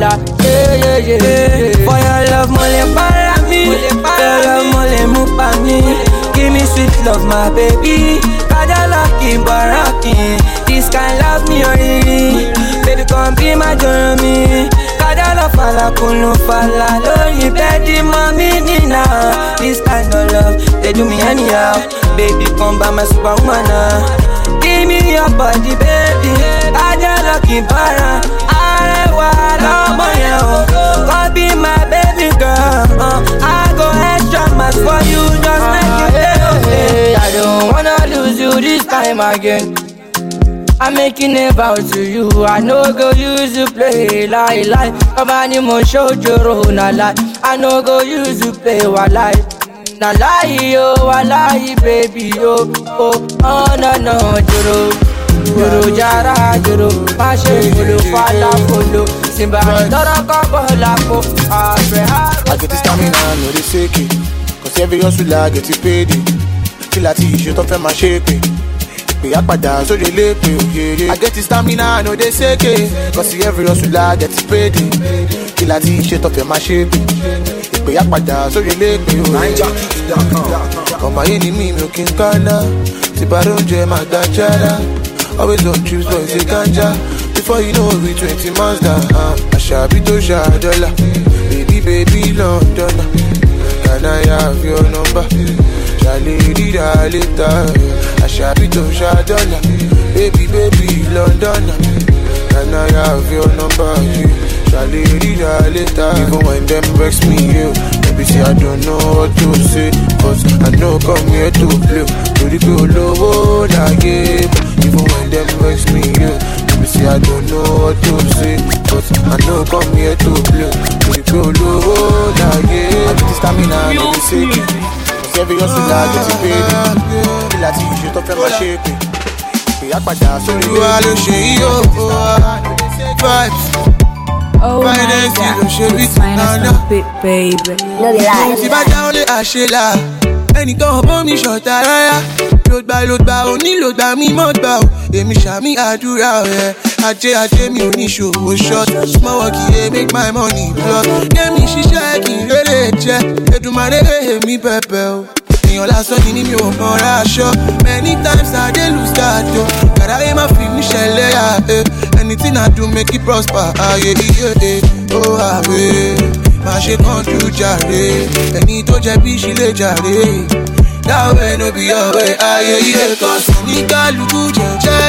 Yeah. For your love, mole para mi. Your love, mole mupa mi. Give me sweet love, my baby. Kada lucky baraki. This kind love me already. Baby, come be my journey. Kadala fala kunu fala lori bedi mami nina. This kind of love, they do me anyhow. Baby, come by my superwoman. Give me your body, baby. Kadala kibara. I wanna moyo. Come be my baby girl. I go extra much for you, just make it okay. I don't wanna lose you this time again. I'm making a vow to you. I no go use you play lie. Nobody mo show you na lie. I no go use you play lie. Na lie oh, I lie baby oh no Juro jara juro, mashe follow. Simba tora kobo lapo. I get this stamina, no they fake it. Cause every hustle I get it paid it. Kill a t-shirt off my shake it. We are pada so they lake it. I get this stamina, no they fake it. Cause every hustle I get it paid it. Kill a t-shirt off my shake it. We are pada so they lake it. Come my enemy milking kana. Tibaronje magajara. Always on choose boys they ganja. Before you know we 20 months down. I shall be to $1. Baby London, can I have your number? Charlie Rida later, I shall be to $1. Baby London, can I have your number? Charlie Rida later, even when them breaks me baby say I don't know what to say. Cause I know come here to play. To the go low that game. Even when them vex me, baby say I don't know what to say. Cause I know come here to play. To the go low that game. I get the stamina, no be sick. Cause every hustle I get it paid. Kill a t-shirt off my shake. We are pada so they vibes. Oh my God, it's minus no bit, baby. No be lie. Si bá down lé àṣelà, ẹnìkan ọ̀bọ̀n mi ṣọ̀tá rárá. Lògbà onílògbà mi mọ̀ gbà ó. Èmi ṣàmì àdúrà ẹ̀. Ajé mi ò ní ṣòwò short. Small work here make my money plus. Kémi ṣiṣẹ́ kí n rere jẹ. Èdùmàrè èmi bẹ̀bẹ̀ o. èèyàn lásán ni mi ò mọ aṣọ. Many times I dey lose that o. Kàrá yé má fi mí ṣẹlẹ̀ yá. Anything I do make it prosper. Ayé iye ó àwẹ̀. Má ṣe kánjú jàre. Ẹni tó jẹ bí ṣe lè jàre. That way no be your way. Ayé iye kan sùn ní kálukú jẹ́jẹ́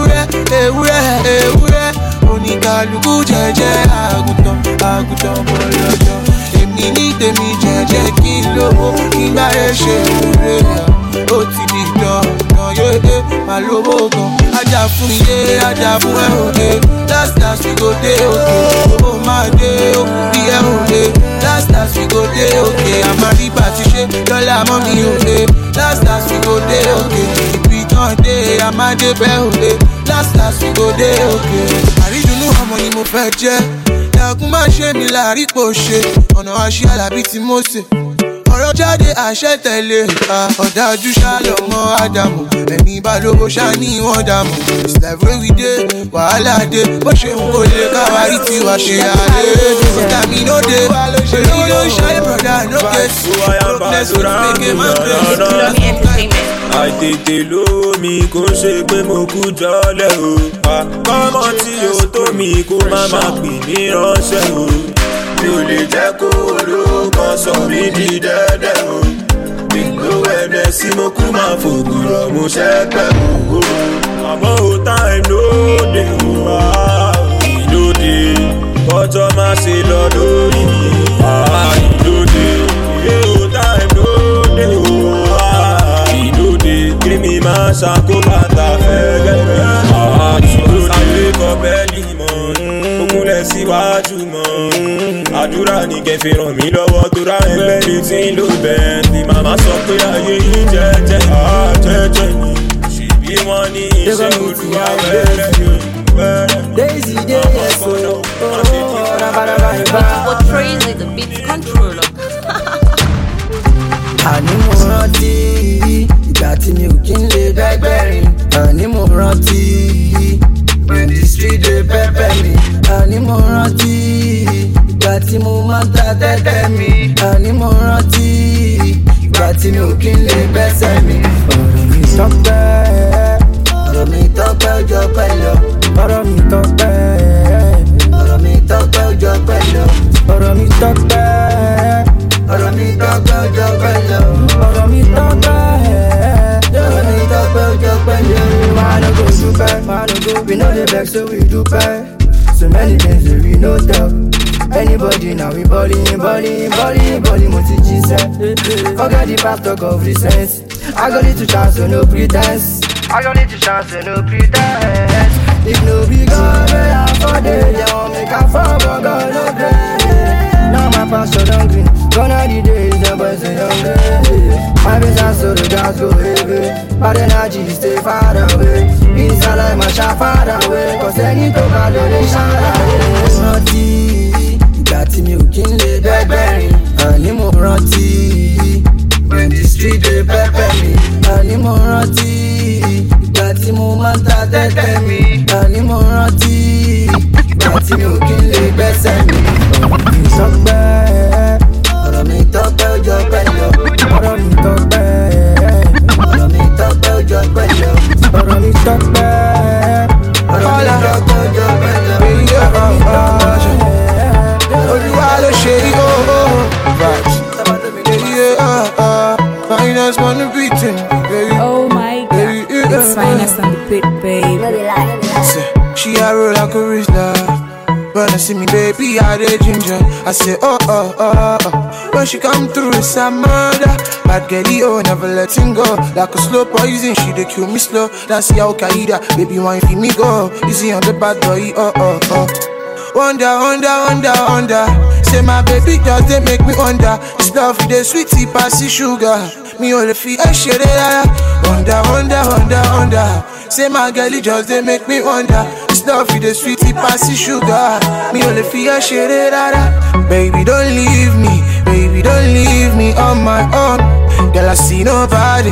ewúrẹ́. Oníkálukú jẹ́jẹ́ àgùntàn bọ́lọ́jọ́. Èmi ní tèmi jẹ́jẹ́ kí lówó kí gbáyé ṣe wúre. Ó ti di dandan yéé máa lówó gan. Ajá fún iye, ajá fún ẹ òde. Last we go dey okay. Ó máa dé òkú bí ẹ òde. Last we go dey okay. Àmàríbà ti ṣe lọ́la mọ́ mi òde. Last we go dey okay. Ìbí tán dé àmàdé bẹ́ òde. Last we go dey okay. Àrídùnnú ọmọ ni mo fẹ́ jẹ́. Ẹ̀kún máa ṣe mi láàrí pò ṣe. Ọ̀nà àṣẹ Àlàbí tí mo ṣe. Ọ̀rọ̀ jáde àṣẹ tẹ̀lé. Ọ̀dájú ṣàlọ́mọ Ádámù. Ẹni bá lówó ṣá ní wọ́n dàmú. It's like wey we dey, wàhálà dé. Bó ṣe ń kó lè káwárí tí wàá ṣe àlè. Sísá mi ló dé. Èmi ló ń ṣe brother no case. Progress with make a man play. Àìtètè lómi kò ṣe pé mo kú jọlẹ̀ o. Kọ́mọ tí o tó mi kó má má pè ní ránṣẹ́ o. Mi ò lè jẹ́ kó olóòkan sọ mí di dẹ́dẹ́ o. Mi ló ẹ̀dẹ̀ sí mo kú máa fògùrọ̀ mo ṣẹ́pẹ̀ o. Àmọ́ o time lóde o. Ìlóde ọjọ́ máa ṣe lọ lórí mi. Ìlóde o time lóde o. Kémi máa ṣàkóbátà fẹ́gẹ́gẹ́. Àtúnṣe kọ bẹ́ẹ̀lì mọ́, ogunlẹ̀ síwájú mọ́. Àdúrà ní kẹfì ràn mí lọ́wọ́ tó rá ẹgbẹ́ mi tí ń lò bẹ́ẹ̀. Ní màmá sọ pé ayé yìí jẹ́jẹ́ jẹ́jẹ́ ni. Ṣèbí wọ́n ní iṣẹ́ Olúwa wẹ́rẹ́ ni. Daisy day yes o. What crazy the beat controller. Àní mo rántí ìgbà tí mi ò kí ń lè bẹ́gbẹ̀rin. Àní mo rántí when the street dey pepper mi. Àní mo rántí ìgbà tí mo máa ń ta tẹ́tẹ́ mi. Àní mo rántí ìgbà tí mi ò kí ń lè bẹ́sẹ̀ mi. Ọ̀rọ̀ mi tọ́pẹ́ ọjọ́ pẹ́ lọ. Ọ̀rọ̀ mi tọ́pẹ́ ọjọ́ pẹ́ lọ. Ọ̀rọ̀ mi tọ́pẹ́ ọjọ́ pẹ́ lọ. Ọ̀rọ̀ mi tọ́pẹ́ ọjọ́ pẹ́ lọ. Why no go dúpẹ́? We no dey vex so we dúpẹ́. So many things that we no talk. Anybody now we balling mo ti jíṣẹ́. Forget the past talk of recent. I got little chance so no pretense. If no be God, I for day, they won't make a fall, but God no grace. Now my pastor don't green. Gone are the days, the boys are younger. My business so the gas go heavy. But energy stay far away. Inside like my shot far away. Cause any talk I do they shout away. Rántí ìgbà tí mi ò kí ń lè bẹ́gbẹ̀rin. Àní mo rántí when the street dey pepper mi. Àní mo rántí ìgbà tí mo máa ń ta tẹ́tẹ́ mi. Àní mo rántí ìgbà tí mi ò kí ń lè gbẹ́sẹ̀ mi. Ọ̀rọ̀ mi tọ́pẹ́ ọjọ́ pẹ́ lọ. Ọ̀rọ̀ mi tọ́pẹ́ ọjọ́ pẹ́ lọ. Ọ̀rọ̀ mi tọ́pẹ́ ọjọ́ pẹ́ lọ. Olúwa ló ṣe yí finance money beating. Oh my God, it's finance on the pit, babe. She a roll like a Rizla. When I see me, baby, I dey ginger. I say, oh. When she come through, it's a murder. Bad girl, never letting go. Like a slow poison, she dey kill me slow. That's Al Qaeda, baby, why you me go? Easy on the bad boy, oh. Wonder. Say my baby just they make me wonder. This love with the sweetie passy sugar. Me only feel a shit. Wonder. Say my girlie just they make me wonder. This love with the sweetie passy sugar. Me only feel a shit. Baby don't leave me on my own. Girl I see nobody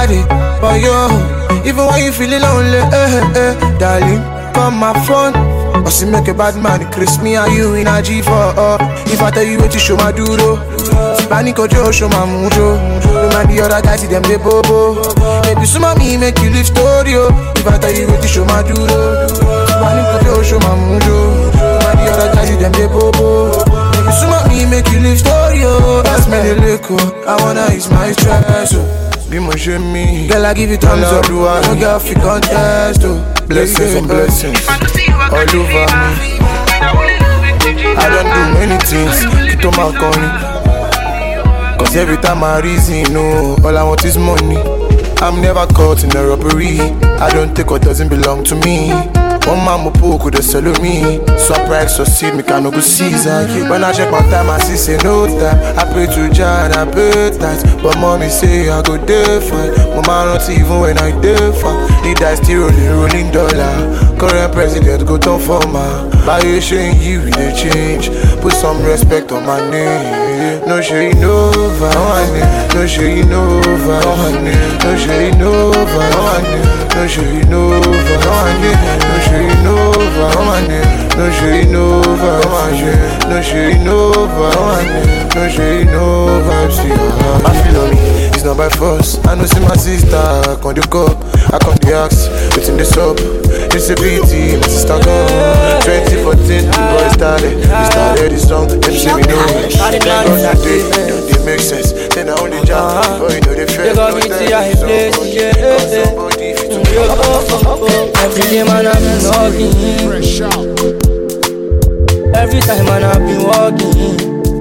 but you. Even when you feeling lonely, darling, call my phone. Or see make a bad man, Chris me and you in a G4. If I tell you what you show my duro, Panic or Joe, show my mujo. Remind the other guys, see them they bobo. Maybe some of me make you live story. If I tell you what you show my duro, Panic or Joe, show my mujo. Remind the other guys, see them they bobo. Maybe some of me make you live story. That's me the liquor. I wanna ease my stress. Be my me. Girl, I give you thumbs up. No girl, fi contest. Blessings and blessings all over me. I don't do many things. Keep on my corny. Cause every time I reason, all I want is money. I'm never caught in a robbery. I don't take what doesn't belong to me. One man mo could have sell me. So I pray succeed, me can no go Caesar. When I check my time, I see say no time. I pray to Jah and I pay tithes. But mommy say I go there fine. Mama not even when I there fine. The dice still rolling dollar. Current president go turn for my. By you showing you the change. Put some respect on my name. No shade over, no shade over, no shade over, no shade over, no shade over, no shade over, no shade over, no shade over. I feel on me, it's not by force. I know see my sister, I can't do cup, I can't the axe, within the sub. It's a BT, my sister gone. 2014, the boy started, we started this song, them say me know it. Don't they make sense, then I only jump, but you know they fail. No time, somebody fit to me. Every day man I've been walking. Every time man I've been walking.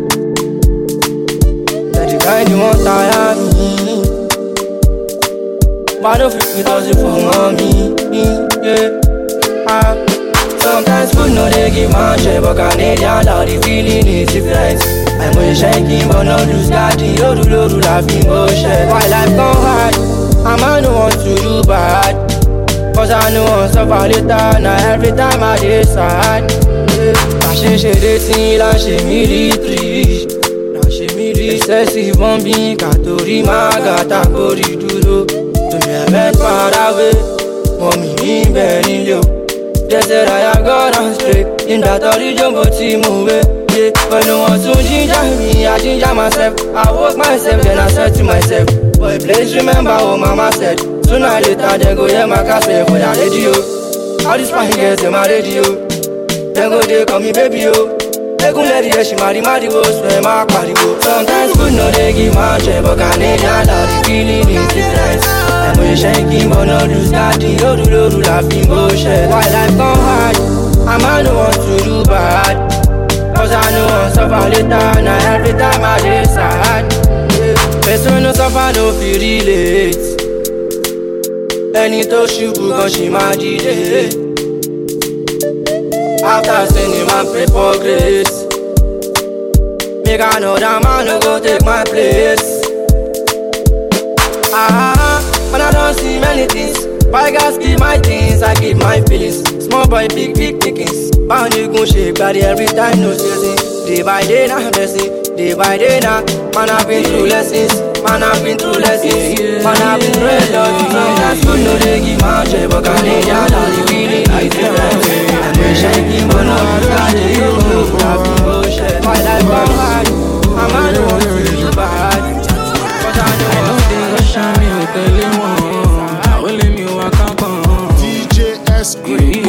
That the kind you want tire me. But I don't feel without you for mommy. Yeah. Sometimes food no they give man share, but Canadian now the feeling is different. I'm only shaking but not lose daddy. You do laughing bullshit. Why life gone hard? I might not want to do bad, cause I know I'm suffer later. Now every time I decide, I change the thing, I change me retreat. Now she me excessive bombing, Katori Magata Kori Duro. To me I went far away, mommy in Benilio. They said I have gone on straight, in that origin but see move. Yeah, but no one to ginger me, I ginger myself. I woke myself, then I said to myself, boy, please remember what mama said. Sooner or later, they go hear my cassette for their radio. All these fine girls in my radio. Then go, they call me baby, yo. They go let the she marry, go, swear my party go. Sometimes good, no, they give my share, but Canadian, now the feeling is different. I'm only shaking, but no lose daddy. You do laughing bullshit. Why life gone hard? I might not want to do bad, cause I know I'm suffer later. Now every time I decide, person no suffer, no feel relate. Any to shoot, cause she my DJ. After sending my pray for grace, make I know that man no go take my place. But I don't see many things. Why guys keep my things, I keep my feelings. Small boy, big pickings. Bound you gon' shake body every time, no stressing. Day by day, now blessing. Day by day, now. Man, I've been through lessons. Man, I've been through lessons. Man, I've been through lessons. Sometimes good, no, they give my share, but Canadian, now the feeling is different. I'm been shaking, but no, I did you go. I've been bullshit. My life gone hard. I'm on the one to do bad. Cause I know they gon' shine me with the lemon. I will let me walk up on DJ S Green.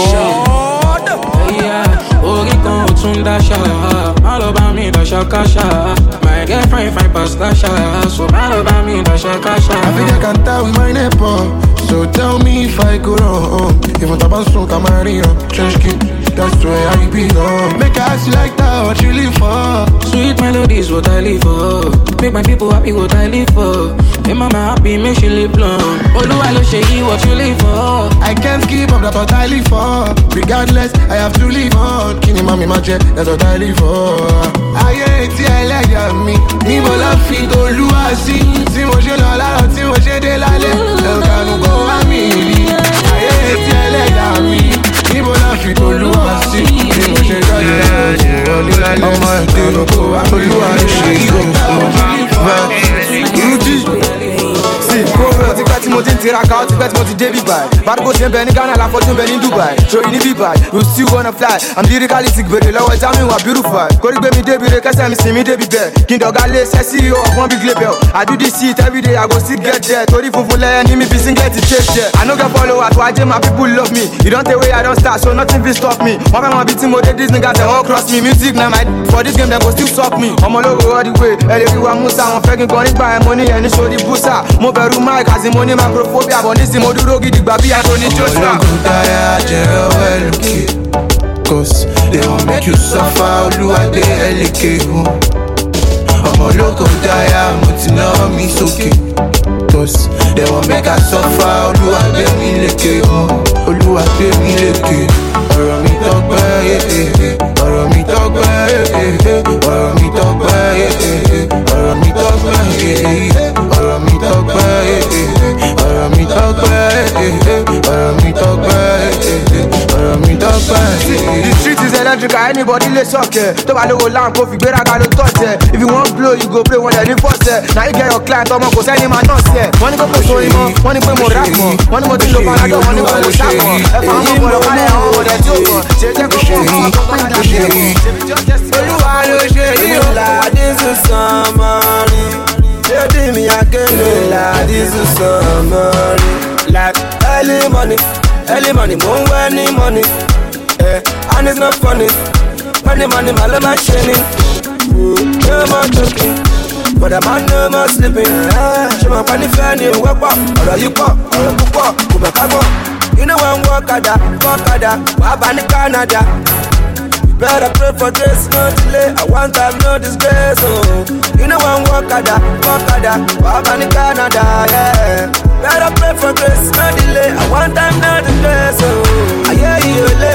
Yeah, Oricon, Tundasha. All about me, the Shakasha. My girlfriend, fine pastasha. So all about me, the Shakasha. I think I can tell with my neighbor. So tell me if I go wrong. If I'm about to come around, change kid, that's where I belong. Make I ask you like that, what you live for? Sweet melodies, what I live for. Make my people happy, what I live for. Make mama happy, make she live long. Olu, I love shady, what you live for. I can't keep up, that's what I live for. Regardless, I have to live on. Kini mami my jet, that's what I live for. Aye, ti ẹlẹ́yà mi, ni mo la fi t'Olúwa sí. Tí mo ṣe lọ láàárọ̀, tí mo ṣe dé lálẹ́, ẹ̀rọ̀kanu kò wá mi rí. Aye, ti ẹlẹ́yà mi, ni mo la fi t'Olúwa sí. Tí mo ṣe jáde lálẹ́, ọmọ ẹ̀dẹ̀nu kò wá mi rí. Olúwa ṣe ìgbọ̀n. Rudy, sí, kó o ti pẹ́ tí mo ti ń tiraka ó ti pẹ́ tí mo ti dé bí báyìí. Bárúkọ ṣe ń bẹ ní Ghana láfọ́jú ń bẹ ní Dubai. Ṣòyí ní bí báyìí, we still wanna fly. I'm lyrically sick bèrè lọ́wọ́ Jamiu wà beautify. Kórí gbé mi débi re kẹ́sẹ̀ mi sìn mí débi bẹ́ẹ̀. Kí n dọ̀gá lé ṣẹ́ CEO of one big label. I do this shit every day, I go still get there. Torí funfun lẹ́yìn ní mi fi singlet take there. I no get followers, why my people love me. You don't take way I don't start, so nothing will stop me. Wọ́n fẹ́ mọ bí tí mo dé, these niggas they won't cross me. Music na my for this game they go still suck me. Ọmọ ológo all the way, ẹ lè rí wa Musa. Wọ́n fẹ́ kí n kọ́ nígbà ẹ̀ mo ní ẹni sórí búsà. Mo bẹ̀rù mic àti mo ní microphobia, bọ̀ nísìnyí mo dúró gidigba bí Anthony Joshua. Ológun dáyà jẹ́rọ ẹ̀ lókè. Cause they won't make you suffer, Olúwadé ẹlẹ́kẹ̀ hàn. Ọmọ ológun dáyà mo ti ná mi sókè. Cause they won't make us suffer, Olúwadé mi lékè hàn. Olúwadé mi lékè. Ọ̀rọ̀ mi tọ́gbẹ́, ọ̀rọ̀ mi tọ́gbẹ́, ọ̀rọ̀ mi tọ́gbẹ́, ọ̀rọ̀ mi tọ́gbẹ́, ọ̀rọ̀ mi tọ́gbẹ́, ọ̀rọ̀ mi tọ́gbẹ́, ọ̀rọ̀ mi tọ́gbẹ́, ọ̀rọ̀ mi tọ́gbẹ́. The street is electrical, anybody lè sọ̀kẹ̀. Tó bá lówó lamp, kó fi gbéraga ló tọ̀tẹ̀. If you wan blow, you go play when dem ní fọ́sẹ̀. Now you get your client, ọmọ kò sẹ́ni máa nọ́ọ̀sì ẹ̀. Wọ́n ní kó pèsè orin mọ́, wọ́n ní pé mo rap mọ́. Wọ́n ní mo ti lo panadol, wọ́n ní mo lo sáàpọ̀. Ẹ̀fọn ọmọ bọ̀rọ̀ kálẹ̀ àwọn ọmọdé tí ó kọ̀. Ṣé jẹ́ kó fún ọmọ tó bá dá ṣe é? Olúwa ló ṣe yí o. Ladies and summary. Baby me again. Ladies and summary. Like early money, mo ń wẹ́ ní money. And it's not funny. Money, my love my shining. No more talking. But I'm on no more sleeping. Ṣé mo pa nífẹ̀ẹ́ ni òwe pọ̀? Ọ̀rọ̀ yìí pọ̀, ọ̀rọ̀ púpọ̀, kò bẹ̀ ká gbọ́. You know I'm workada, wàá bá ní Canada. You better pray for grace, no delay. I want time, no disgrace. Oh, you know I'm workada, wàá bá ní Canada. Yeah, better pray for grace, no delay. I want time, no disgrace. Oh, ayé yìí ò lè.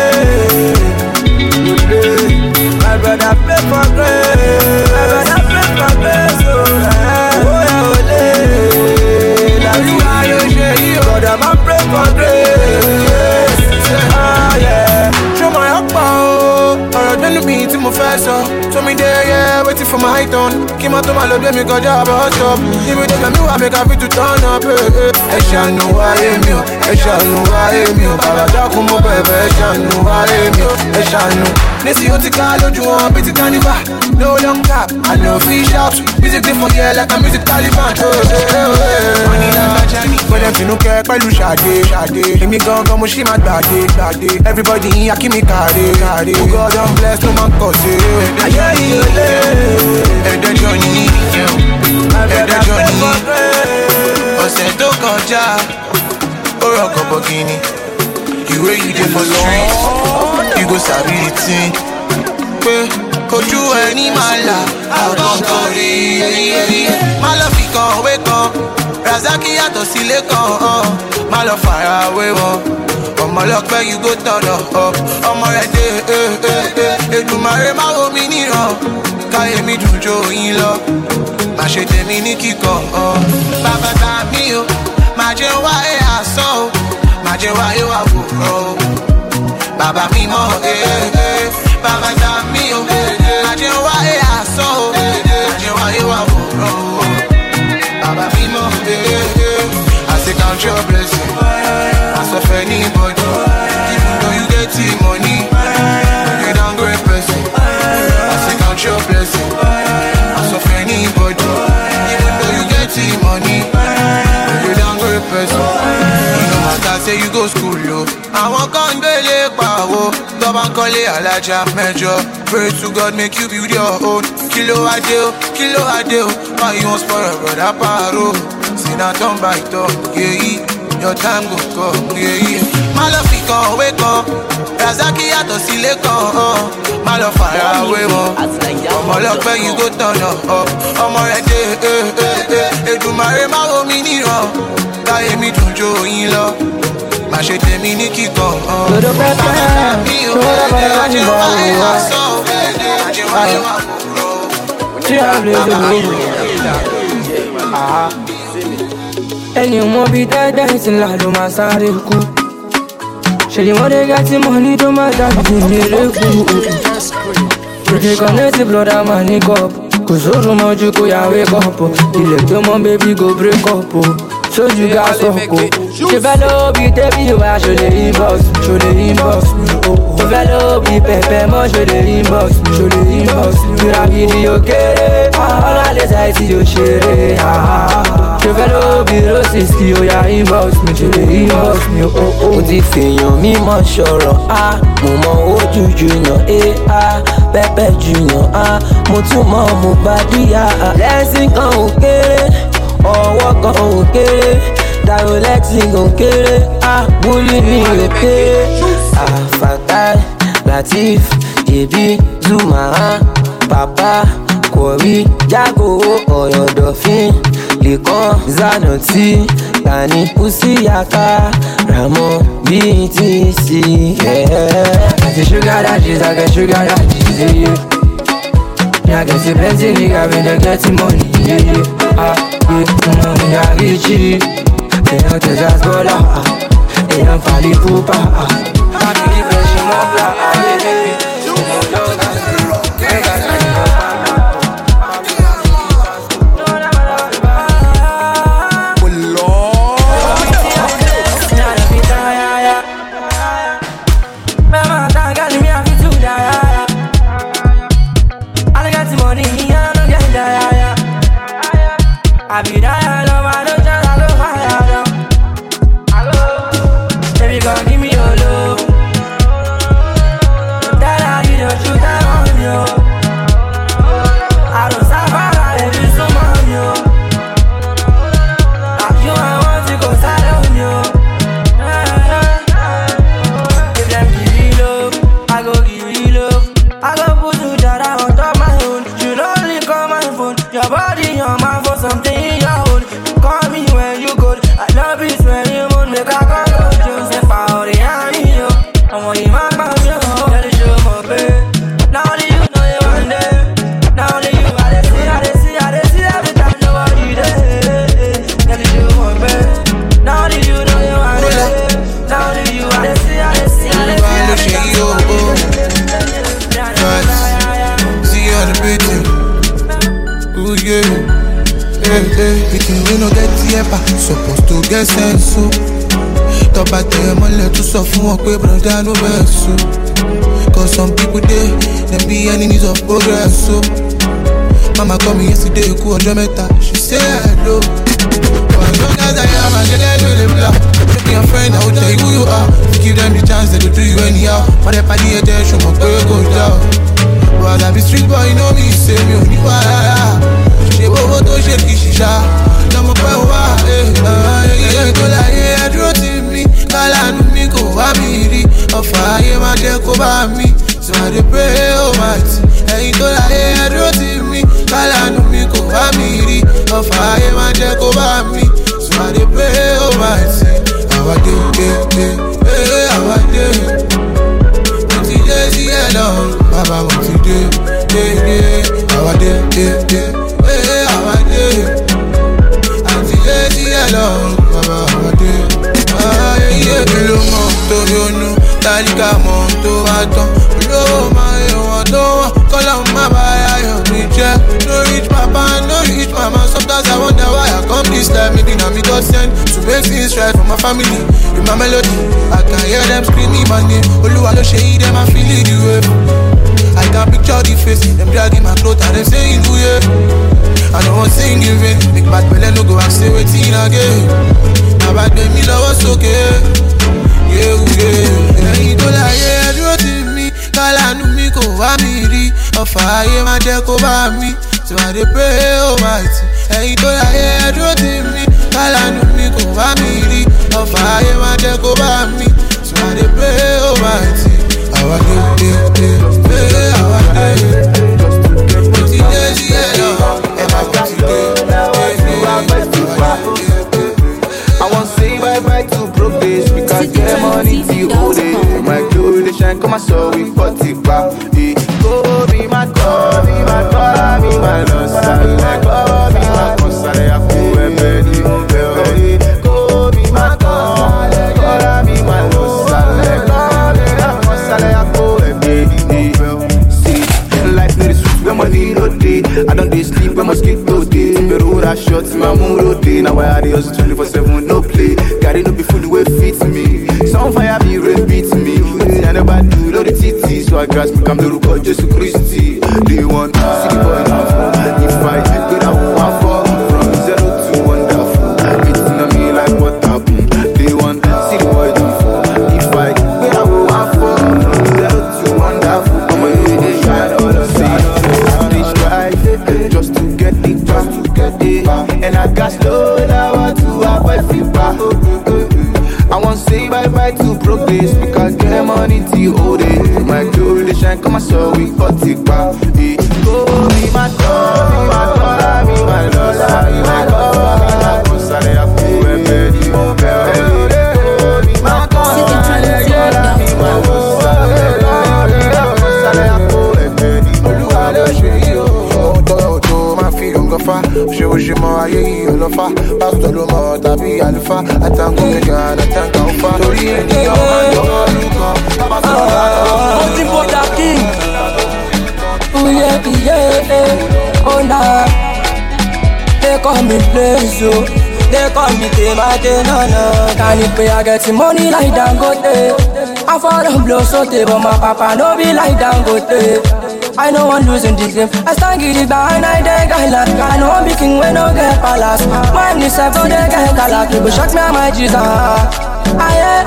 My brother pray for grace, my brother pray for grace. Oh, yeah, ò lè. Láti ayé ṣe yìí, brother man pray for grace. Ah, yeah. Show my ọ̀pá o, ọ̀rọ̀ dẹ́nu mi tí mo fẹ́ sọ. Show me there, yeah, waiting for my turn. Kí má tó máa lọ gbé mi kọjá bus stop. Ibi tó gbẹ̀mí wà make I fit to turn up. Ẹ ṣàánú wáyé mi o, ẹ ṣàánú wáyé mi o. Bàbá dákun mo bẹ̀bẹ̀, ẹ ṣàánú wáyé mi o, ẹ ṣàánú. Nísìnyí ó ti ká lójú wọn bí ti carnival. No long cap, I no fish out. Music dey for here like a music Taliban. Money like a Chinese. Gbọ́dọ̀ tìǹú kẹ́ pẹ̀lú ṣàdé. Èmi gangan mo ṣì máa gbàdé. Everybody yín akí mi kàdé. Oh God don bless no man kọ̀ sí. Ayé yìí ò lè. Ẹ̀ẹ́dẹ́jọ́ ni ẹ̀ẹ́dẹ́jọ́ ni ọ̀sẹ̀ tó kọjá ó rọ̀kọ̀ bọ̀gìnì. The way you dey for street, you go sabi the thing. Pé ojú ẹni máa là àkọ́kọ́ rí. Má lọ fi kan òwe kan, Razaki yàtọ̀ sílé kan. Má lọ fara wé wọn. Ọmọ ọlọ́pẹ́ you go turn up. Ọmọ rẹ̀ dé Èdùmàrè má wo mi níran. Káyé mi dùn jó yín lọ. Má ṣe tèmi ní kíkan. Bàbá bá mi o, má jẹ́ wáyé àsán o. Má jẹ́ wáyé wà wòrán o. Bàbá mi mọ̀ bàbá dá mi o. Má jẹ́ wáyé àsán o. Má jẹ́ wáyé wà wòrán o. Bàbá mi mọ̀ I say count your blessing. As of anybody, even though you get the money, you don't great person. I say count your blessing. As of anybody, even though you get the money, you don't great person. No matter say you go school, yo. I want can gbélé pàwó, tọ́ba ń kọ́lé alájà mẹ́jọ. Pray to God make you build your own. Kilo adé o, why you wan spoil your brother paro? See na turn by turn, yeah. Your time go come, yeah. Má lọ fi kan òwe kan, Razaki yàtọ̀ sílé kan. Má lọ fara wé wọn. Ọmọ ọlọ́pẹ́ you go turn up. Ọmọ rẹ̀ dé Èdùmàrè má wo mi níran. Káyé mi dùn jó yín lọ. Má ṣe tèmi ní kíkan. Dodo pẹ́pẹ́, tó rẹ̀ bá ní bọ̀ wá. Tí a lè lò ó. Ẹni mọ bí tẹ́tẹ́ sí ńlá ló máa sáré kú. Ṣèlè wọ́n dé gẹ́tì mọ́ ní tó máa dàbí ìdílé kú. Òkè kan létí brọ́dá máa ní kọ́ọ̀pù. Kò sóòrùn mọ́jú kó yà wake up. Ilẹ̀ tó mọ́ baby go break up. Ṣojú ga sọ̀kò. Ṣé fẹ́ ló bí tẹ́bí wá ṣòlè inbox mi o. Ṣé fẹ́ ló bí pẹ̀pẹ̀ mọ́ ṣòlè inbox mi. Gbéra gidi òkèrè, ọlọ́lẹ̀ sáì tí o ṣeré. Ṣé fẹ́ ló bí roses kí o ya inbox mi ṣòlè inbox mi o. Mo ti fèèyàn mímọ́ sọ̀rọ̀ mo mọ ojú jùyàn pẹ́pẹ́ jùyàn mo tún mọ mo bá díyà. Lẹ́sìn kan ò kéré, ọwọ́ kan ò kéré, Dayo Lexi ò kéré, Bully mi ò kéré. Fatai, Latif, JB, Zuma, Papa, Kori, Jago, Oyodofin, Lekan, Zanoti, Tani, Pussy, Yaka, Ramon, BTC, yeah. The sugar that is, I get sugar that is, yeah. I get the plenty nigga when they get money, yeah. Me a Richie, they don't tell us Gola, they don't fall in Cooper, I be the best in my block, I be dying, love, I don't just I love fire. Baby, gon' give me your love. That I need to shoot that on you. I don't suffer, I let you so on you. Like you, I want to go side on you. If them give me love, I go give you love. I go put you down on top my own. You don't only call my phone. Your body on my phone, something. I love it when you moon make a go to say for the army, yo. I want you my man, yo. Tell the show my babe. Now only you know you want it. Now only you I see every time nobody there. Tell the show my babe. Now only you know you want it. Now only you I see every time see you on the beat. Ooh yeah. Pikin we no get yẹpa, supposed to get sense so. Tọ́ba tẹ̀ mọ́lẹ̀ tún sọ fún wọn pé broda no vex so. Cause some people dey, dem be enemies of progress so. Mama call me yesterday, kú ọjọ́ mẹ́ta, she say hello. But as long as I am, I get them with a block. Make me a friend, I will tell you who you are. If you give them the chance, they go do you anyhow. But if I did it, show my boy go down. But I be street boy, you know me, say me only why. Ṣé owó tó ṣe kì í ṣiṣá lọ́mọ pẹ́ wá ẹ̀yẹ́ tó láyé ẹ̀dúró tì mí kálánú mi kò wá mi rí ọ̀fà ayé má jẹ́ kó bá mi so I dey pray Almighty ẹ̀yìn tó láyé ẹ̀dúró tì mí kálánú mi kò wá mi rí ọ̀fà ayé má jẹ́ kó bá mi so I dey pray Almighty àwàdé àwàdé mo ti dé sí ẹ̀ lọ́rùn bàbá mo ti dé àwàdé àti létí ẹ̀ lọ́rùn bàbá àwàdé. Iye mi ló mọ̀ tó yọnu tálíkà mọ̀ tó wá tán olówó máa yẹ wọ́n tó wọ́n kọ́lọ́ má bá ayọ̀ mi jẹ́. No reach papa, no reach mama, sometimes I wonder why I come this life. Maybe now me God send to make things right for my family. In my melody, I can hear them screaming my name. Olúwa ló ṣe yí dem, I feel it the way. I can picture the face, them dragging my clothes and them saying do yeah. I don't want sing in vain, make bad belly no go and say waiting again. My bad baby love us okay, yeah. Ẹ̀yin tó láyé dúró tì mí, kálánú mi kò wá mi rí, ọ̀fà ayé má jẹ́ kó bá mi, so I dey pray Almighty. Ẹ̀yin tó láyé dúró tì mí, kálánú mi kò wá mi rí, ọ̀fà ayé má jẹ́ kó bá mi, so I dey pray Almighty. Àwàdé, àwàdé, mo ti dé sí ẹ̀ lọ, mo ti dé. I want say bye bye to broke days because get money till old age. My glory they shine, come and show we 40 back. Go be my God, be my God, be my Lord. Go be my God, I have to ready. Go be my God, God be my Lord. I have to ready. See, life no sweet when money no day. I don't dey sleep when mosquito day. The road are short, my mood day. Now I dey hustle 24/7. my gas, make I'm the God, Jesus Christi. They want to see the boy now for. If I get I want fall from 0 to wonderful. It's on me like what happened. They want to see the boy now for. If I get I want fall from 0 to wonderful. I'm a little shine all the same. They strive just to get it back, and I got slow now to avoid feedback. I want to say bye-bye to broke days because get money till you hold it. My glory, they shine, come on, so we got it back. Go be my God, be my God, be my Lord, be my God, be my God, sorry, I feel ready, be my God, be my God, be my God, sorry, I feel ready, je m'en aille, le fa, parce que le mot a vu alpha, attends qu'on me gagne, attends qu'on fa, tori et dit, oh nah, they call me Blazo, they call me Temate, no. Can you pay, I get the money like Dangote. I fall blow so but my papa no be like Dangote. I know I'm losing this game. I stand get it behind I dey guy. I know I'm be king when no get palace. Mine is up on the guy cala. People shock me on my Jesus. Aye.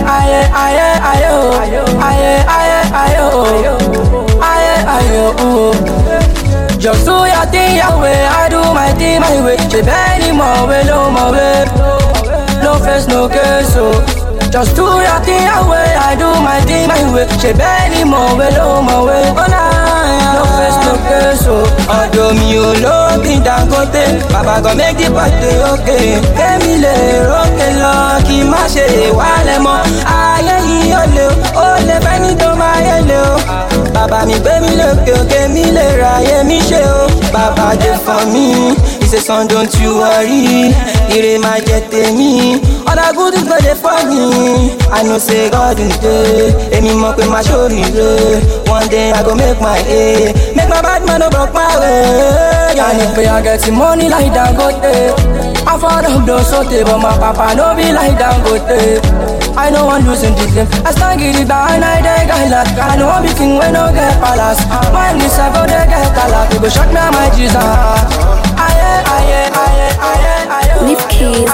Just do your thing your way. I do my thing my way. She any more way, no more way. No face, no case, so. Just do your thing your way. I do my thing my way. She any more way, no more way. Oh nah, no face, no case, so. Although me you know be Dangote, Baba go make the party okay. Emile rock lucky, ma she wale mo. Aye ole bani do my hello. Baba mi baby look okay, me le raye mi she o. Baba dey for me. He say son don't you worry. Ire ma jete mi. All the good things go dey for me. I know say God in day. Emi mo pe ma show me way. One day I go make my A. Make my bad man no broke my way. And if I get the money like Dangote, I fall down those sote, but my papa no be like Dangote. I know I'm losing this game. I stand get it behind I dey guy. I know I'm be king when no get palace. Mine is up on the guy cala. People shock me on my Jesus. Aye. Leave keys.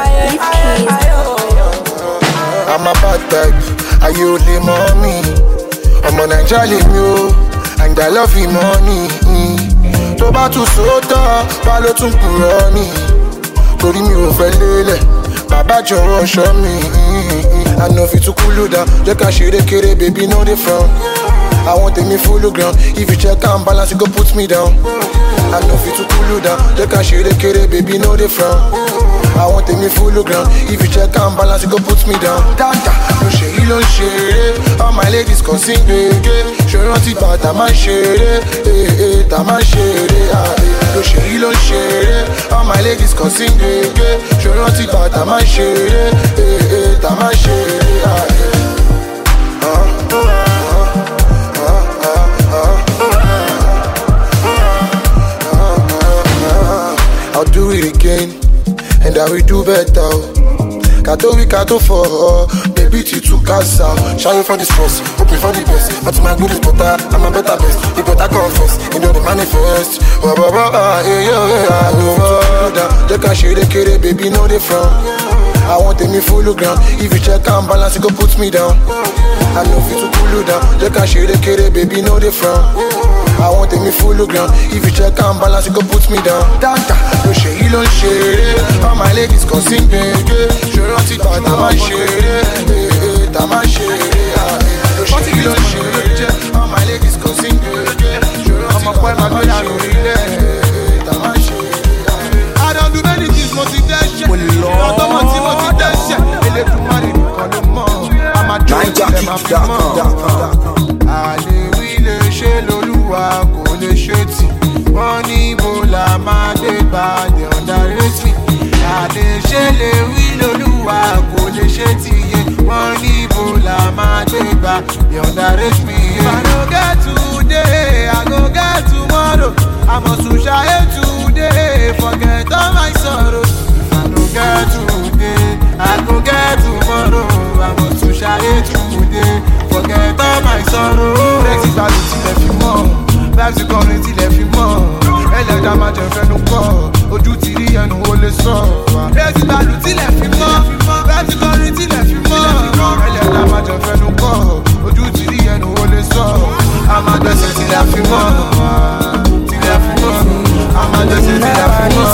I'm a bad type, are you the mommy? I'm on a jolly mule, and I love you money. To bá tún sótọ́, bá ló tún kúrò ní. Torí mi ò fẹ́ lélẹ̀, bàbá jọ̀wọ́ ṣọ́ mi. I know if you too cool down, jẹ́ ká ṣeré kéré, baby no dey frown. I want me full ground, if you check and balance, you go put me down. I know if you too cool down, jẹ́ ká ṣeré kéré, baby no dey frown. I want me full ground, if you check and balance, you go put me down. Dada, no ṣe yí ló ń ṣeré, all my ladies kan sing gbege. Ṣé rántí bá tá máa ń ṣeré, tá máa ń ṣeré. No ṣe yí ló ń ṣeré, all my ladies kan sing gbege. Ṣé rántí bá tá máa ń ṣeré, tá máa ń ṣeré. I'll do it again, and I will do better. Kato for baby to casa. Shine for the stress, hoping for the best. But my good is better, I'm a better best. You better confess, you know the manifest. They can share the kid, baby, no they from. I want me full ground. If you check and balance, you go put me down. I know if you too cool down. They can share the kid, baby, no they from. I want me full ground. If you check and balance, you go put me down. Dada, no share, you don't share. All my ladies can sing, baby. Sure, don't see that I'm a share. I'm a share. No share, you don't share. All my ladies can sing, baby. Sure, don't see that I'm a share. I don't do many things, motivation. Motivation. I'm a joke, I'm a film. Kò lè ṣe tì wọ́n ní ibo la máa dé bá they underrate me. Àdè ṣe lè wí lolúwa kò lè ṣe tì yé wọ́n ní ibo la máa dé bá they underrate me. If I no get today, I go get tomorrow. I must shine today, forget all my sorrows. If I no get today, I go get tomorrow. I must shine today, forget all my sorrows. gbàlù tilẹ̀ fi mọ́ bẹ́ẹ̀ ti kọrin tilẹ̀ fi mọ́ ẹlẹ́dàá máa jẹ fẹ́nu kọ́ ojú ti rí ẹnu ó lè sọ. bẹ́ẹ̀ ti gbàlù tilẹ̀ fi mọ́ bẹ́ẹ̀ ti kọrin tilẹ̀ fi mọ́ ẹlẹ́dàá máa jẹ fẹ́nu kọ́ ojú ti rí ẹnu ó lè sọ. a máa gbẹ̀sẹ̀ tilẹ̀ fi mọ́ tilẹ̀ fi mọ́ a máa gbẹ̀sẹ̀ tilẹ̀ fi mọ́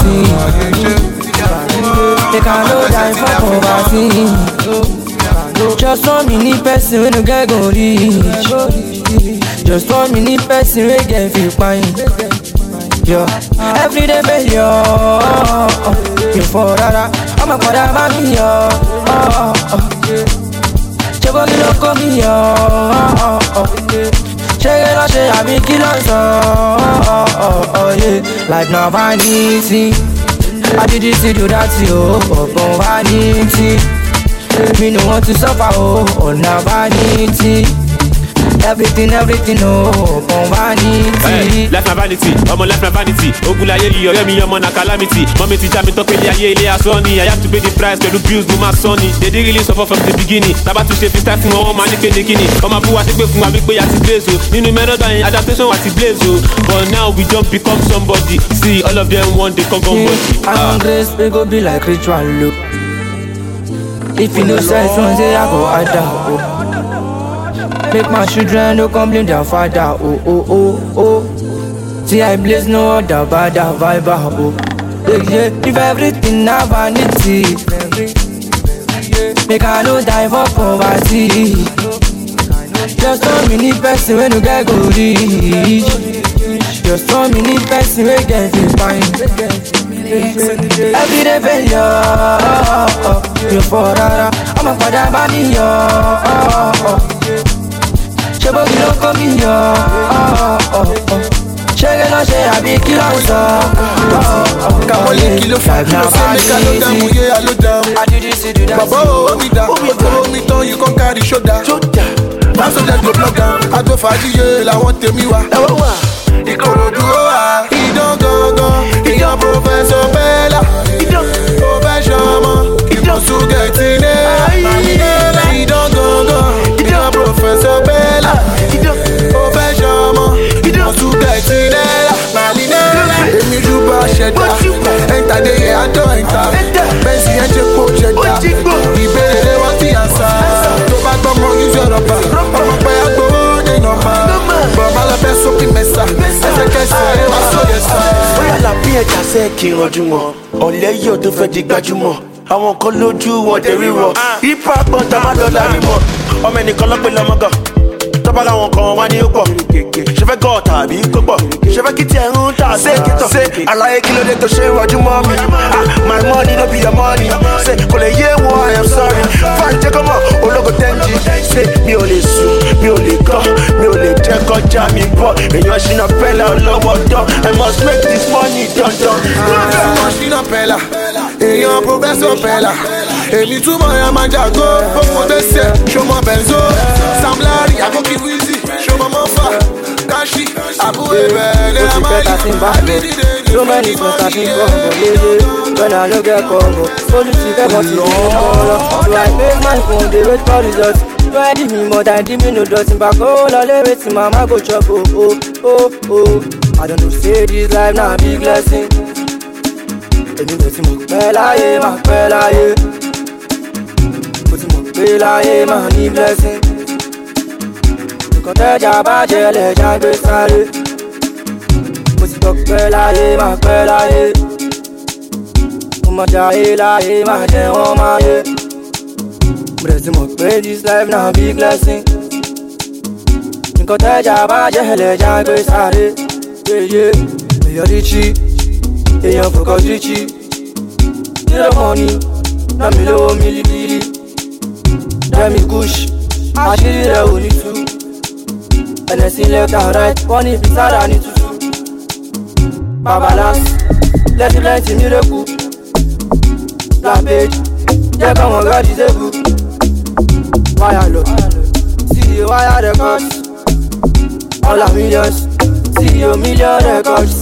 they can no die for poverty. Just 1 minute person when no get go reach. Just 1 minute person we get feel fine. Yo, everyday failure. You for that, I'm a father baby yo. Chego kilo komi yo. Chego lo she abi kilo so. Yeah, life na vanity. I did this to do that yo. Upon vanity. Me no want to suffer, oh, na vanity. Everything, oh, on vanity. Hey, life na vanity, life na vanity. Ogulaye li ọ̀rẹ́ mi ọmọ na calamity. Mommy ti já mi tán pé ilé ayé ilé asán ni. I have to pay the price pẹ̀lú bills mo máa sán ni. They dey really suffer from the beginning. Tábà tún ṣe freestyle fún wọn, wọ́n máa ní kéde kíni. Ọmọ abúwa ti pé fún wa wípé a ti blaze o. Nínú mẹ́rọ̀dọ̀ yẹn, adaptation wa ti blaze o. But now we just become somebody. See, all of them one day come body. I'm grace, we go be like ritual look. If you know sense, one say I go hide oh. Make my children no complain their father, oh. See I blaze no other bad vibe, oh. Yeah, if everything na vanity, make I no die for poverty. Just 1 minute person when you get go reach. Just 1 minute person when get feel fine. Everyday failure, you for that, I'm a father baby yo. Chego kilo komi yo. Chego lo she abi kilo so. Kamole kilo five now say make I look down, yeah I look down. I do this, do that. Baba hold me down, hold me down, you can carry shoulder. Pass on that go block down, I go for the I want tell me why. Ikorodu oa, he don't go, he don't Professor Bella, he don't professional, he wants to get in there. He don't go, he don't Professor Bella, he don't professional, he wants to get in there. Emi juba sheda, enter the air, I don't enter. Benzi and Jeko sheda, ibere want the answer. To back the money, you're a bar. I'm a player, go on, they know man. But my love is so messa. Bóyá làbí ẹja sẹ́ kí n rọjú mọ́ ọ̀lẹ́ yóò tó fẹ́ di gbajúmọ̀ àwọn kan lójú wọn dé ríwọ̀ hip hop gbọ́n tá má lọ́la rímọ̀ ọmọ ẹnìkan lọ́pẹ́ lọ́mọ́gàn tọ́ba làwọn kan wá ní ó pọ̀ ṣe fẹ́ gọ́ tàbí kó pọ̀ ṣe fẹ́ kí tiẹ̀ ń tà sí kíntàn ṣe àlàyé kí ló dé tó ṣe rọjú mọ́ mi my money no be your money ṣe kò lè yé wọn I am sorry fún àjẹkọ́mọ̀ ológo tẹ́ǹjì ṣe mi ò lè sùn mi ò lè kọ́ mi ò lè jẹ́ kọjá mi bọ̀ èèyàn ṣìnà pẹ́lá olówó dán I must make this money dandan. èèyàn ṣìnà pẹ́lá èèyàn Professor Bella èmi túmọ̀ ya máa jàgó fọ́pọ̀ tẹ́sẹ̀ ṣọmọ benzo Sam Larry àkókò wíìzì ṣọmọ mọ́fà káṣí àbúrò bẹ̀rẹ̀ àmàlí àbídìdè ní so many things that been gone for lazy. When I no get Congo, police get what you do. So I make my phone, they wait for results. No I give me more than give me no dots. Back all I live with mama go chop oh. I don't know say this life na big blessing. Èmi bẹ̀ tí mo pẹ́ láyé máa pẹ́ láyé. Mo ti mọ̀ pé láyé máa ní blessing. Nǹkan tẹ́jà bá jẹ́ lẹ́jà gbé sáré. Mo ti gbọ́ pẹ́ láyé máa pẹ́ láyé. Mo mọ̀ jáyé láyé máa jẹ́ wọ́n máa yé. Mo dẹ̀ ti mọ̀ pé this life na big blessing. Nǹkan tẹ́jà bá jẹ́ lẹ́jà gbé sáré. Èyàn ríchi, èyàn focus ríchi. Zero money, ná mi lówó mílíbílí. Dẹ́mi kush, àṣírí rẹ̀ ò ní tú. Ẹnẹ̀sìn left and right, wọ́n ní ìbísára ní tútù. Babalas, let the plenty miracle. Rampage, jẹ́ káwọn God is able. Wire lọ, CEO wire records. All our millions, CEO million records.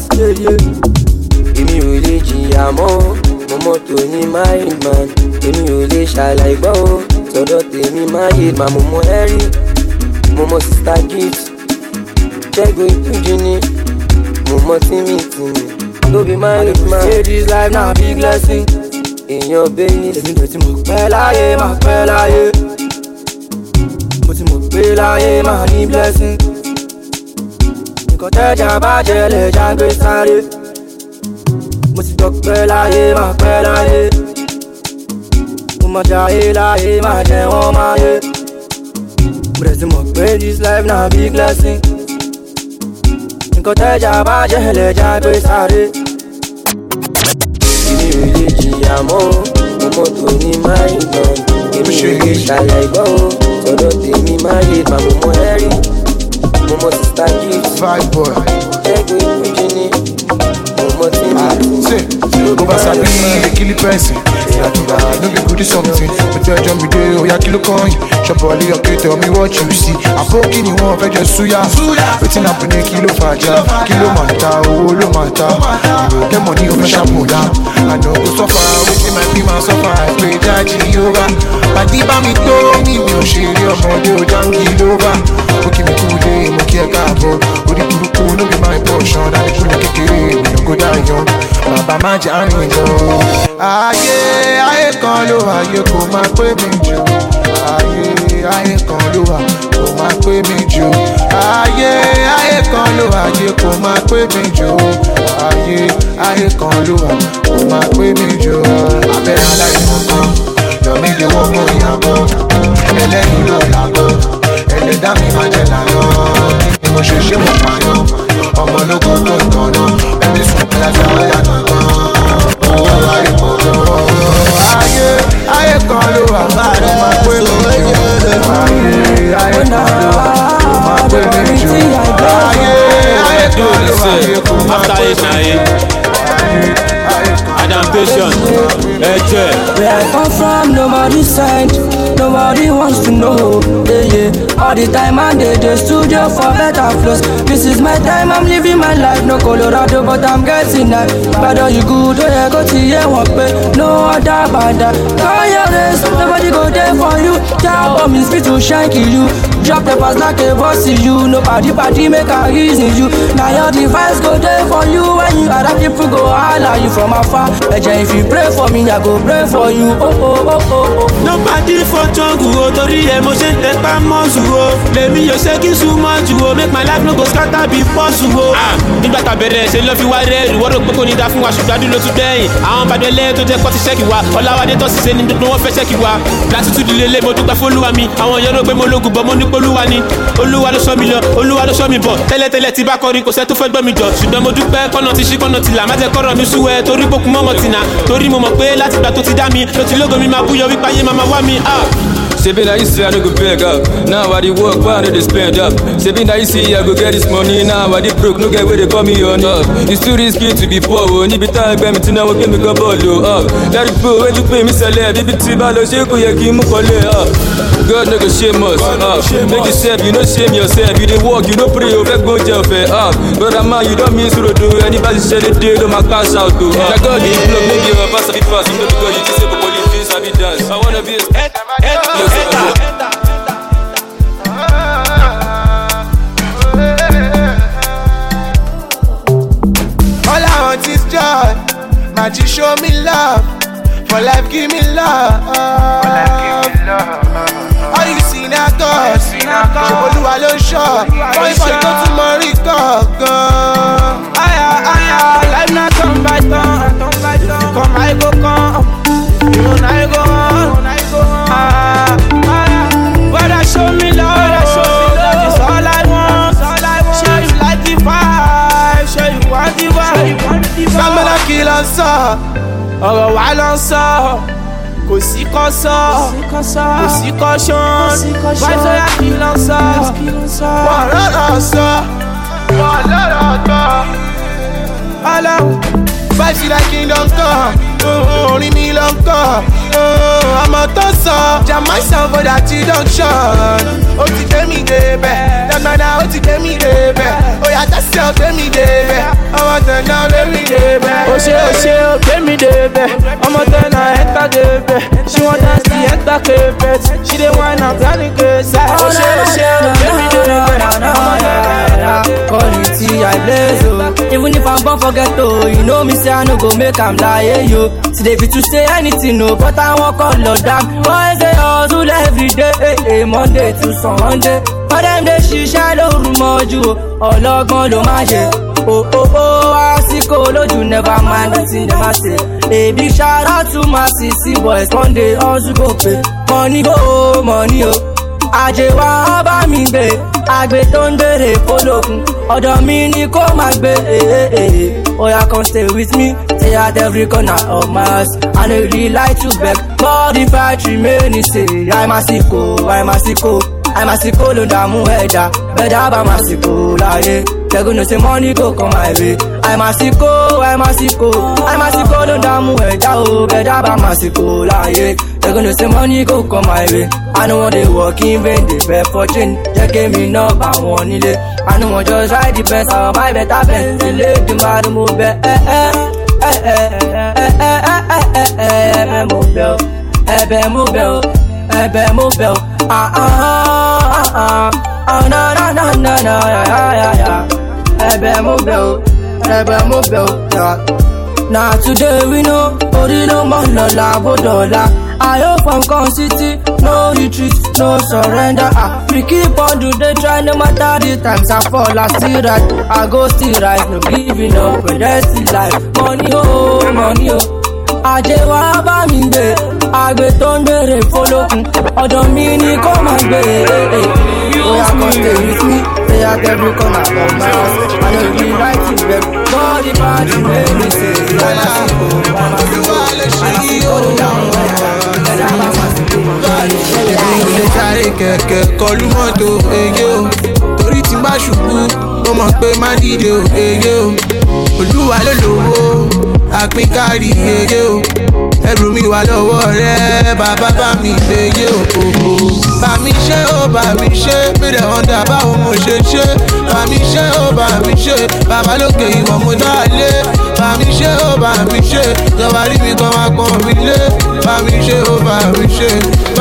Èmi ò lè jìyà mọ́, mo mọ́tò ní Mindman. Èmi ò lè ṣàlàyé gbọ́ o, sọ̀dọ̀ tèmi máa yé màá mo mọ ẹ́rí. Mo mọ Sister Gift, Ṣẹ́gun ìtújú ni mo mọ tímìtìmì. No be married man. Say this life na big blessing. Èèyàn bẹ́ni èmi lè ti mọ̀ pẹ́ láyé máa pẹ́ láyé. Mo ti mọ̀ pé láyé máa ní blessing. Nǹkan tẹ́jà bá jẹ́ lè já gbé sáré. Mo ti gbọ́ pé láyé máa pẹ́ láyé. Mo mọ̀ jáyé láyé máa jẹ́ wọ́n máa yé. Mo lè ti mọ̀ pé this life na big blessing. Nǹkan tẹ́jà bá jẹ́ lè já gbé sáré. Èmi ò lè jìyà mọ́ o, mo mọ́tò ní máa ń tàn. Èmi ò lè ṣàlàyé gbọ́ o, sọ̀dọ̀ tèmi máa yé màmú mọ́ ẹ́rì. Mo mọ sista gift, vibe boy. Ṣẹ́gun ìpínjì ni mo mọ tí mi. Go back sabi dey kill the person. No be good something. But tell John be dey oya kilo coin. Shop all your okay, tell me what you see. Àbókí ni wọ́n fẹ́ jẹ suya. Wetin happen ní kilo fàjà. Kilo máa ta owó ló máa ta. You get money o fẹ́ ṣàpòdà. I no go suffer wetin my be ma suffer. I pray jaji yoga. Pàdé bá mi tó ní mi ò ṣeré ọmọdé o jangi lóba. Ó kí mi kú dé mo kí ẹ káàbọ̀. Orí burúkú no be my portion. Àdékùnrin kékeré mi ò go die young. Bàbá má jẹ́ àrùn jọ. Ayé kan ló wà, ayé kò máa pé mi jù. Ayé kan ló wà, kò máa pé mi jù. Ayé kan ló wà, ayé kò máa pé mi jù. Ayé kan ló wà, kò máa pé mi jù. Abẹ́rẹ́ aláìmọ̀ kan, yọ̀mí lè wọ́n mú ìyàbọ̀. Ẹlẹ́yìn ló làbọ̀, ẹlẹ́dá mi máa jẹ lànà. Bí mo ṣe mo pààyàn, ọmọ ológun tó ń tọ̀nà. Ẹni sùn pé láti àwọn ìyànà kan. Ayé kan ló wà, ó máa pé mi jù. Ayé kan ló wà, ó máa pé mi jù. Ayé kan ló wà, ayé kò máa pé mi jù. Adaptation, where I come from, nobody sent, nobody wants to know. Yeah. All the time I'm in the studio for better flows. This is my time, I'm living my life. No Colorado, but I'm getting that. But all you good, oh yeah, go to here, one pay. No other banda. Call your race, nobody go there for you. Job on me, speed to shine kill you. Drop the pass like a boss to you. Nobody party make a reason you. Now your device go there for you. When you other people go holler you from afar. If you pray for me, I go pray for you. Nobody for jungle, oh, tori emotion take my muscle, oh. Let me just say kiss too much, oh. Make my life no go scatter be possible. Nígbà tá bẹ̀rẹ̀ ṣe lọ́ fi wá rẹ̀ ìwọ́n rò pé kò ní dá fún wa ṣùgbọ́n àdúró tún dẹ́yìn. Àwọn bàdélé tó jẹ́ kọ́ ti ṣẹ́kì wa. Ọláwádé tó sì ṣe ní dúdú wọn fẹ́ ṣẹ́kì wa. Látútù lílé mo dúpẹ́ fólúwa mi. Àwọn èèyàn rò pé mo lógun bọ̀ mo ní polúwa ni. Olúwa ló sọ mi lọ, Olúwa ló sọ mi bọ̀. Tẹ́lẹ̀tẹ́lẹ̀ tí bá kọrin kò sẹ́ tó fẹ́ gbọ́ mi jọ. Ṣùgbọ́n mo dúpẹ́ kọ́nà ti ṣí kọ́nà ti là. Má jẹ́ kọ́rọ̀ mi sú ẹ torí bókun mọ́mọ́ ti nà. Torí mo mọ̀ pé láti gbà tó ti dá mi ló ti lógo mi máa búyọ wípé ayé máa wá mi. Saving that you say I no go beg up. Now I dey work, but I no dey spend up. Saving that you say I go get this money. Now I dey broke, no get where they call me on up. It's too risky to be poor. When you be tired, me to now give me go ball up. That is poor, when you pay me celeb. If it's about the shake, you give me call up. God no go shame us up. Make yourself, you no shame yourself. You dey work, you no pray, you beg go jail fair up. Brother man, you don't miss to do. Anybody say they do, don't my cash out to. Now God dey block, maybe you pass a bit fast. You know because you say for police. I be dance. I wanna be a all I want is joy. Magic show me love. For life give me love. All you see now God. Olúwa ló ṣọ́. Boy go to Morocco. Life not come by turn. If you come, I go come. You know I go on. Brother, show me love. That's all I want. Show you like the vibe. Show you want the vibe. Bàmọ́lá kí ló ń sọ? Ọ̀rọ̀ wa ló ń sọ. Kò sí kan sọ. Kò sí caution. Vibes ó yà kí ló ń sọ. Wọ́n lọ́rọ̀ sọ. Wọ́n lọ́rọ̀ gbọ́. Ọlọ́run. Vibes like kingdom come. Orin mi ló ń kọ́. Ọmọ tó sọ. Jam myself for that you don't shun. Ó ti gbé mi débẹ̀. Dandanna ó ti gbé mi débẹ̀. Oya tẹ́sí ó gbé mi débẹ̀. Ọmọ tẹ̀nà ó gbé mi débẹ̀. Ó ṣe ó gbé mi débẹ̀. Ọmọ tẹ̀nà ẹ̀ta débẹ̀. She wan dance the enter carpet. She dey whine and planning case. Ó ṣe ó gbé mi débẹ̀. Ọmọ tẹ̀nà ẹ̀ta débẹ̀. I'm born forget oh, you know me say I no go make am lie yo. Today fit to say anything no, but I won't call Lord damn. Boys they hustle every day, Monday to Sunday. For them they shisha lóru mọ́jú o, ọlọ́gbọ́n ló máa ṣe. Àsìkò lójú never mind wetin dem a say. A big shout out to my CC boys, one day hustle go pay. Money go, money o. Ajé wa bá mi gbé, àgbẹ̀ tó ń bèrè fọlọ́kun, ọ̀dọ̀ mi ni kò máa gbé. Oya come stay with me, stay at every corner of my house. I no really like to beg, but if I remain it say, àìmásìkò ló dààmú ẹ̀dá, bẹ́ẹ̀dá bá màsìkò láyé. They gonna say money go come my way. àìmásìkò ló dààmú ẹ̀dá o, bẹ́ẹ̀dá bá màsìkò láyé. They gonna say money go come my way. I know what they work in vain, they beg for change. Jẹ́ kémi náà bá wọn nílé. I know what just ride the best, àwọn buy better best. Ilé ìdúmọ̀ àdúgbò bẹ́ ẹ̀bẹ̀ mo bẹ̀ o. Now today we know, ori lo mo lola bodola. I hope from Con City, no retreat, no surrender. We keep on do the try no matter the times I fall, I still right, I go still right, no giving up, but that's still life. Money oh. Ajé wa bá mi gbé, àgbẹ̀ tó ń bèrè fọlọ́kun, ọ̀dọ̀ mi ni kò máa gbé. Oya come stay with me, stay at every corner of my house. I no really like to beg, but the party make me say, àìmásìkò ló dààmú ẹ̀dá, bẹ́ẹ̀dá bá màsìkò láyé. Ilé sáré kẹ̀kẹ́ kọlu mọ́tò ege o, torí tí n bá ṣubú, ó mọ̀ pé má dìde o ege o. Olúwa ló lówó, àpín kárí ege o. Ẹrù mi wà lọ́wọ́ rẹ̀, bàbá bá mi gbéye o. Bá mi ṣe ó bá mi ṣe, bèrè ọ̀dà báwo mo ṣe ṣe. Bá mi ṣe ó bá mi ṣe, bàbá lókè ìwọ̀n mo dá lé. Bá mi ṣe ó bá mi ṣe, lọ́ba rí mi kan máa pọ̀n mi lé. Bá mi ṣe ó bá mi ṣe,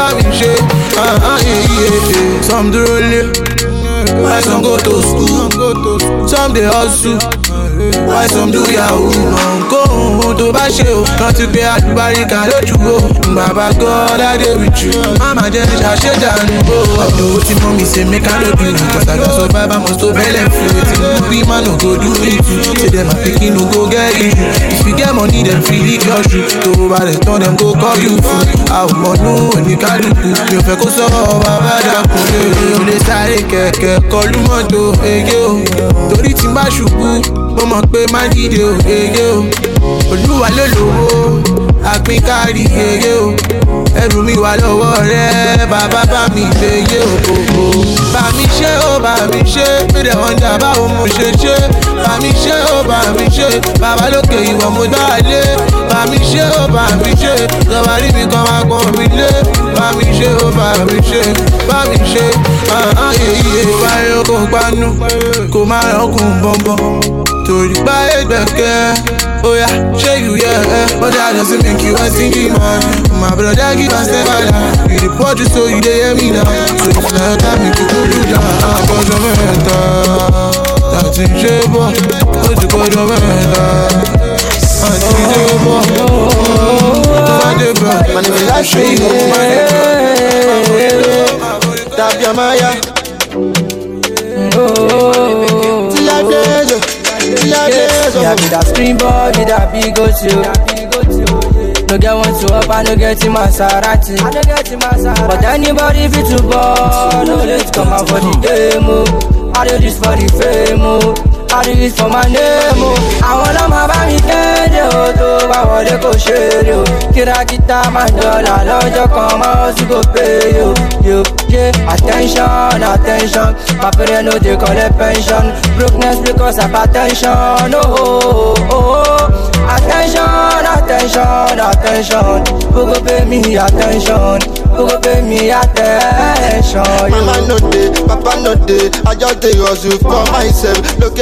Some dúró lé, why some go to school, some dey hustle. Why some do yahoo? Kó ohun tó bá ṣe o, rántí pé àlùbáríkà lójú o. Bàbá God I dey with you, mama jẹ́ ṣàṣẹ̀dànù o. Ọ̀dọ̀ tí mo mi ṣe mi ká ló dùn, cause I got survive, I must to belle free. Tí mo rí man no go do it too, say dem my pikin no go get it. If you get money dem fit leak your shoe, tó bá rẹ̀ tán dem go call you fool. A ò mọ̀nú oníkálukú, mi ò fẹ́ kó sọ̀rọ̀ bàbá dàkún lé. O lè sáré kẹ̀kẹ́ kọlu mọ́tò ege o, torí tí n bá ṣubú, mo mọ̀ pé má dìde o ege o. Olúwa ló lówó, àpín kárí ege o. Ẹrù mi wà lọ́wọ́ rẹ̀, bàbá bá mi gbéye o. Bá mi ṣe ó bá mi ṣe, bèrè ọ̀dà báwo mo ṣe ṣe. Bá mi ṣe ó bá mi ṣe, bàbá lókè ìwọ̀n mo dá lé. Bá mi ṣe ó bá mi ṣe, lọ́ba rí mi kan máa pọ̀n mi lé. Bá mi ṣe ó bá mi ṣe, báyọ̀ kò panu, kò má rọ́kùn bọ̀m̀bọ̀m. Torí báyé gbẹ̀kẹ́, oya, ṣé you yeah? But that doesn't make you a sinking man. My brother give us the bala. You the poor so you dey hear me now. So if you let me to cool you down, cause I'm mẹ́ta. That's in shape, ó ti kọjọ mẹ́ta. Àti ìdè bọ̀, tó bá dé bọ̀. Màní mi láṣẹ ìlú, màní tàbí àmáyá. Yeah, be that screen boy, be that big old no get one to up, I no get in Maserati. But anybody fit to ball, no let's come out for the demo. I do this for the fame, I do this for my name. I wanna my baby kéde o, tó bá wọlé kó ṣeré o. Kìràkìtà máa dọ́là lọ́jọ́ kan, máa sì go pay yo. Yeah, attention. My parents know they call it pension. Brokenness because of attention. Attention. Who go pay me attention? Mama no dey, papa no dey. I just dey hustle for myself. Loke.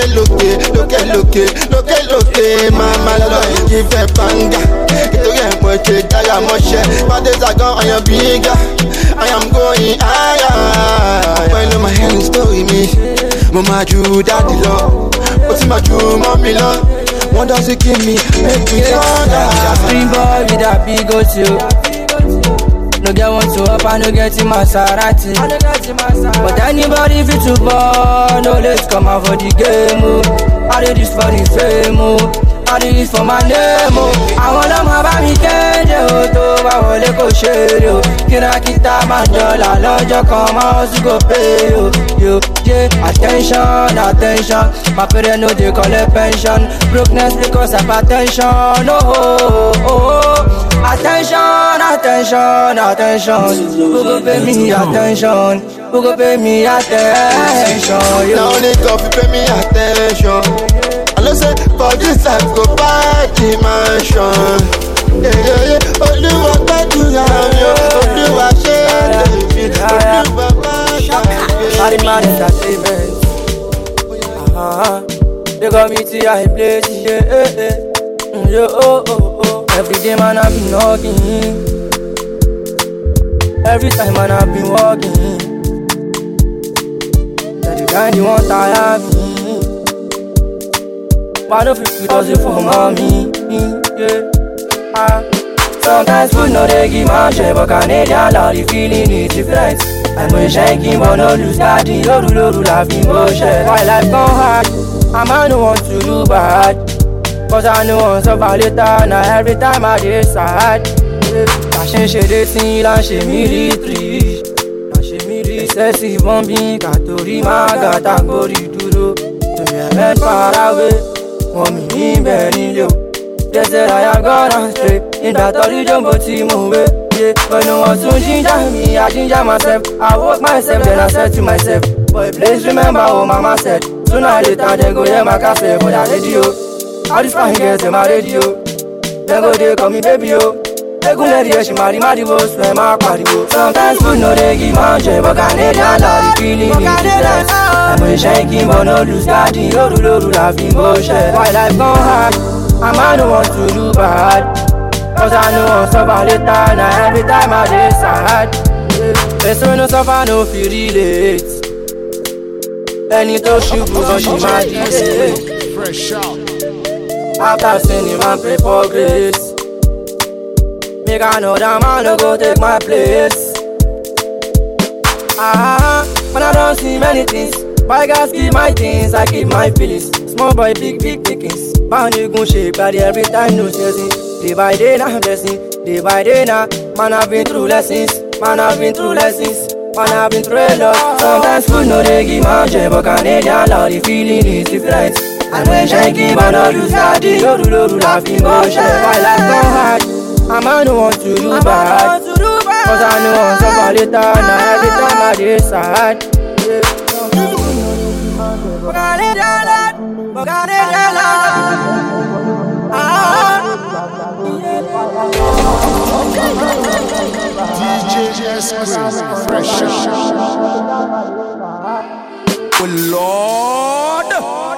Mama love, give a banga. Nítorí ẹ̀ mo ṣe dára mọ́ṣẹ́. Bàdéjà gan ọyàn bíga. I am going higher. Pẹ̀lú my hand story mi. Mo máa ju dáàdì lọ. Mo ti máa ju mọ́mí lọ. One does it give me, make me thunder. Green boy with a big O2. No get one to up, I no get in Maserati. But anybody fit to ball, no let's come out for the game. I did this for the fame, I did this for my name. I wanna have me kende, to I wanna go share you. Kira kita mandola, lojo come out to go pay you. Yeah, attention, attention. My parents know they call it pension. Brokenness because of attention. Attention, attention, attention. Who go pay me attention? Who go pay me attention? Now only coffee pay me attention. I know say for this life go buy the mansion. Only what I do now, only what I say. Body man entertainment. They got me to high place, Every day man I've been knocking. Every time man I've been walking. That the kind you want I have me. But no 50 does it for mommy. Sometimes food no they give my share, but Canadian love the feeling is different. I'm going shaking but no lose that in Yoru laughing bullshit. My life gone hard, and I don't want to do bad. Cause I know I'm so later, now every time I decide. I change the scene, I change military. I change military. Excessive bombing, Katori, Magata, Gori, Duro. To me, I went far away. Want me in Berlin, they said I am gonna stay in that original team away. Yeah, but no one to ginger me, I ginger myself. I walk myself, then I said to myself, boy, please remember what mama said. Sooner or later, they go hear my cafe for that radio. All these fine girls in my radio. They go, they call me baby, yo. They go let you, she marry boss, when my party go. Sometimes food no they give my share, but Canadian love the feeling is different. I'm really shaking, but no lose that in Yoru laughing bullshit. My life gone hard, and I don't want to do bad. Cause I know I'm so later, now every time I decide. There's no suffer, no feel relate. Any to shoot, but she might delay. Fresh out. After seeing man pray for grace, make another man to go take my place. But I don't see many things. By guys keep my things, I keep my feelings. Small boy, big pickings. Bound you gon' shake body every time no chasing. Day by day now blessing, day by day now. Man I've been through lessons, man I've been through lessons. Man I've been through a lot. Sometimes food no they give my share, but Canadian love the feeling is different. And when shaking, man, I lose that day. Yoru laughing bullshit. My life gone hard, and I don't want to do bad. Cause I know I'm so later, now every time I decide. DJ Scream, fresh out. Oh Lord.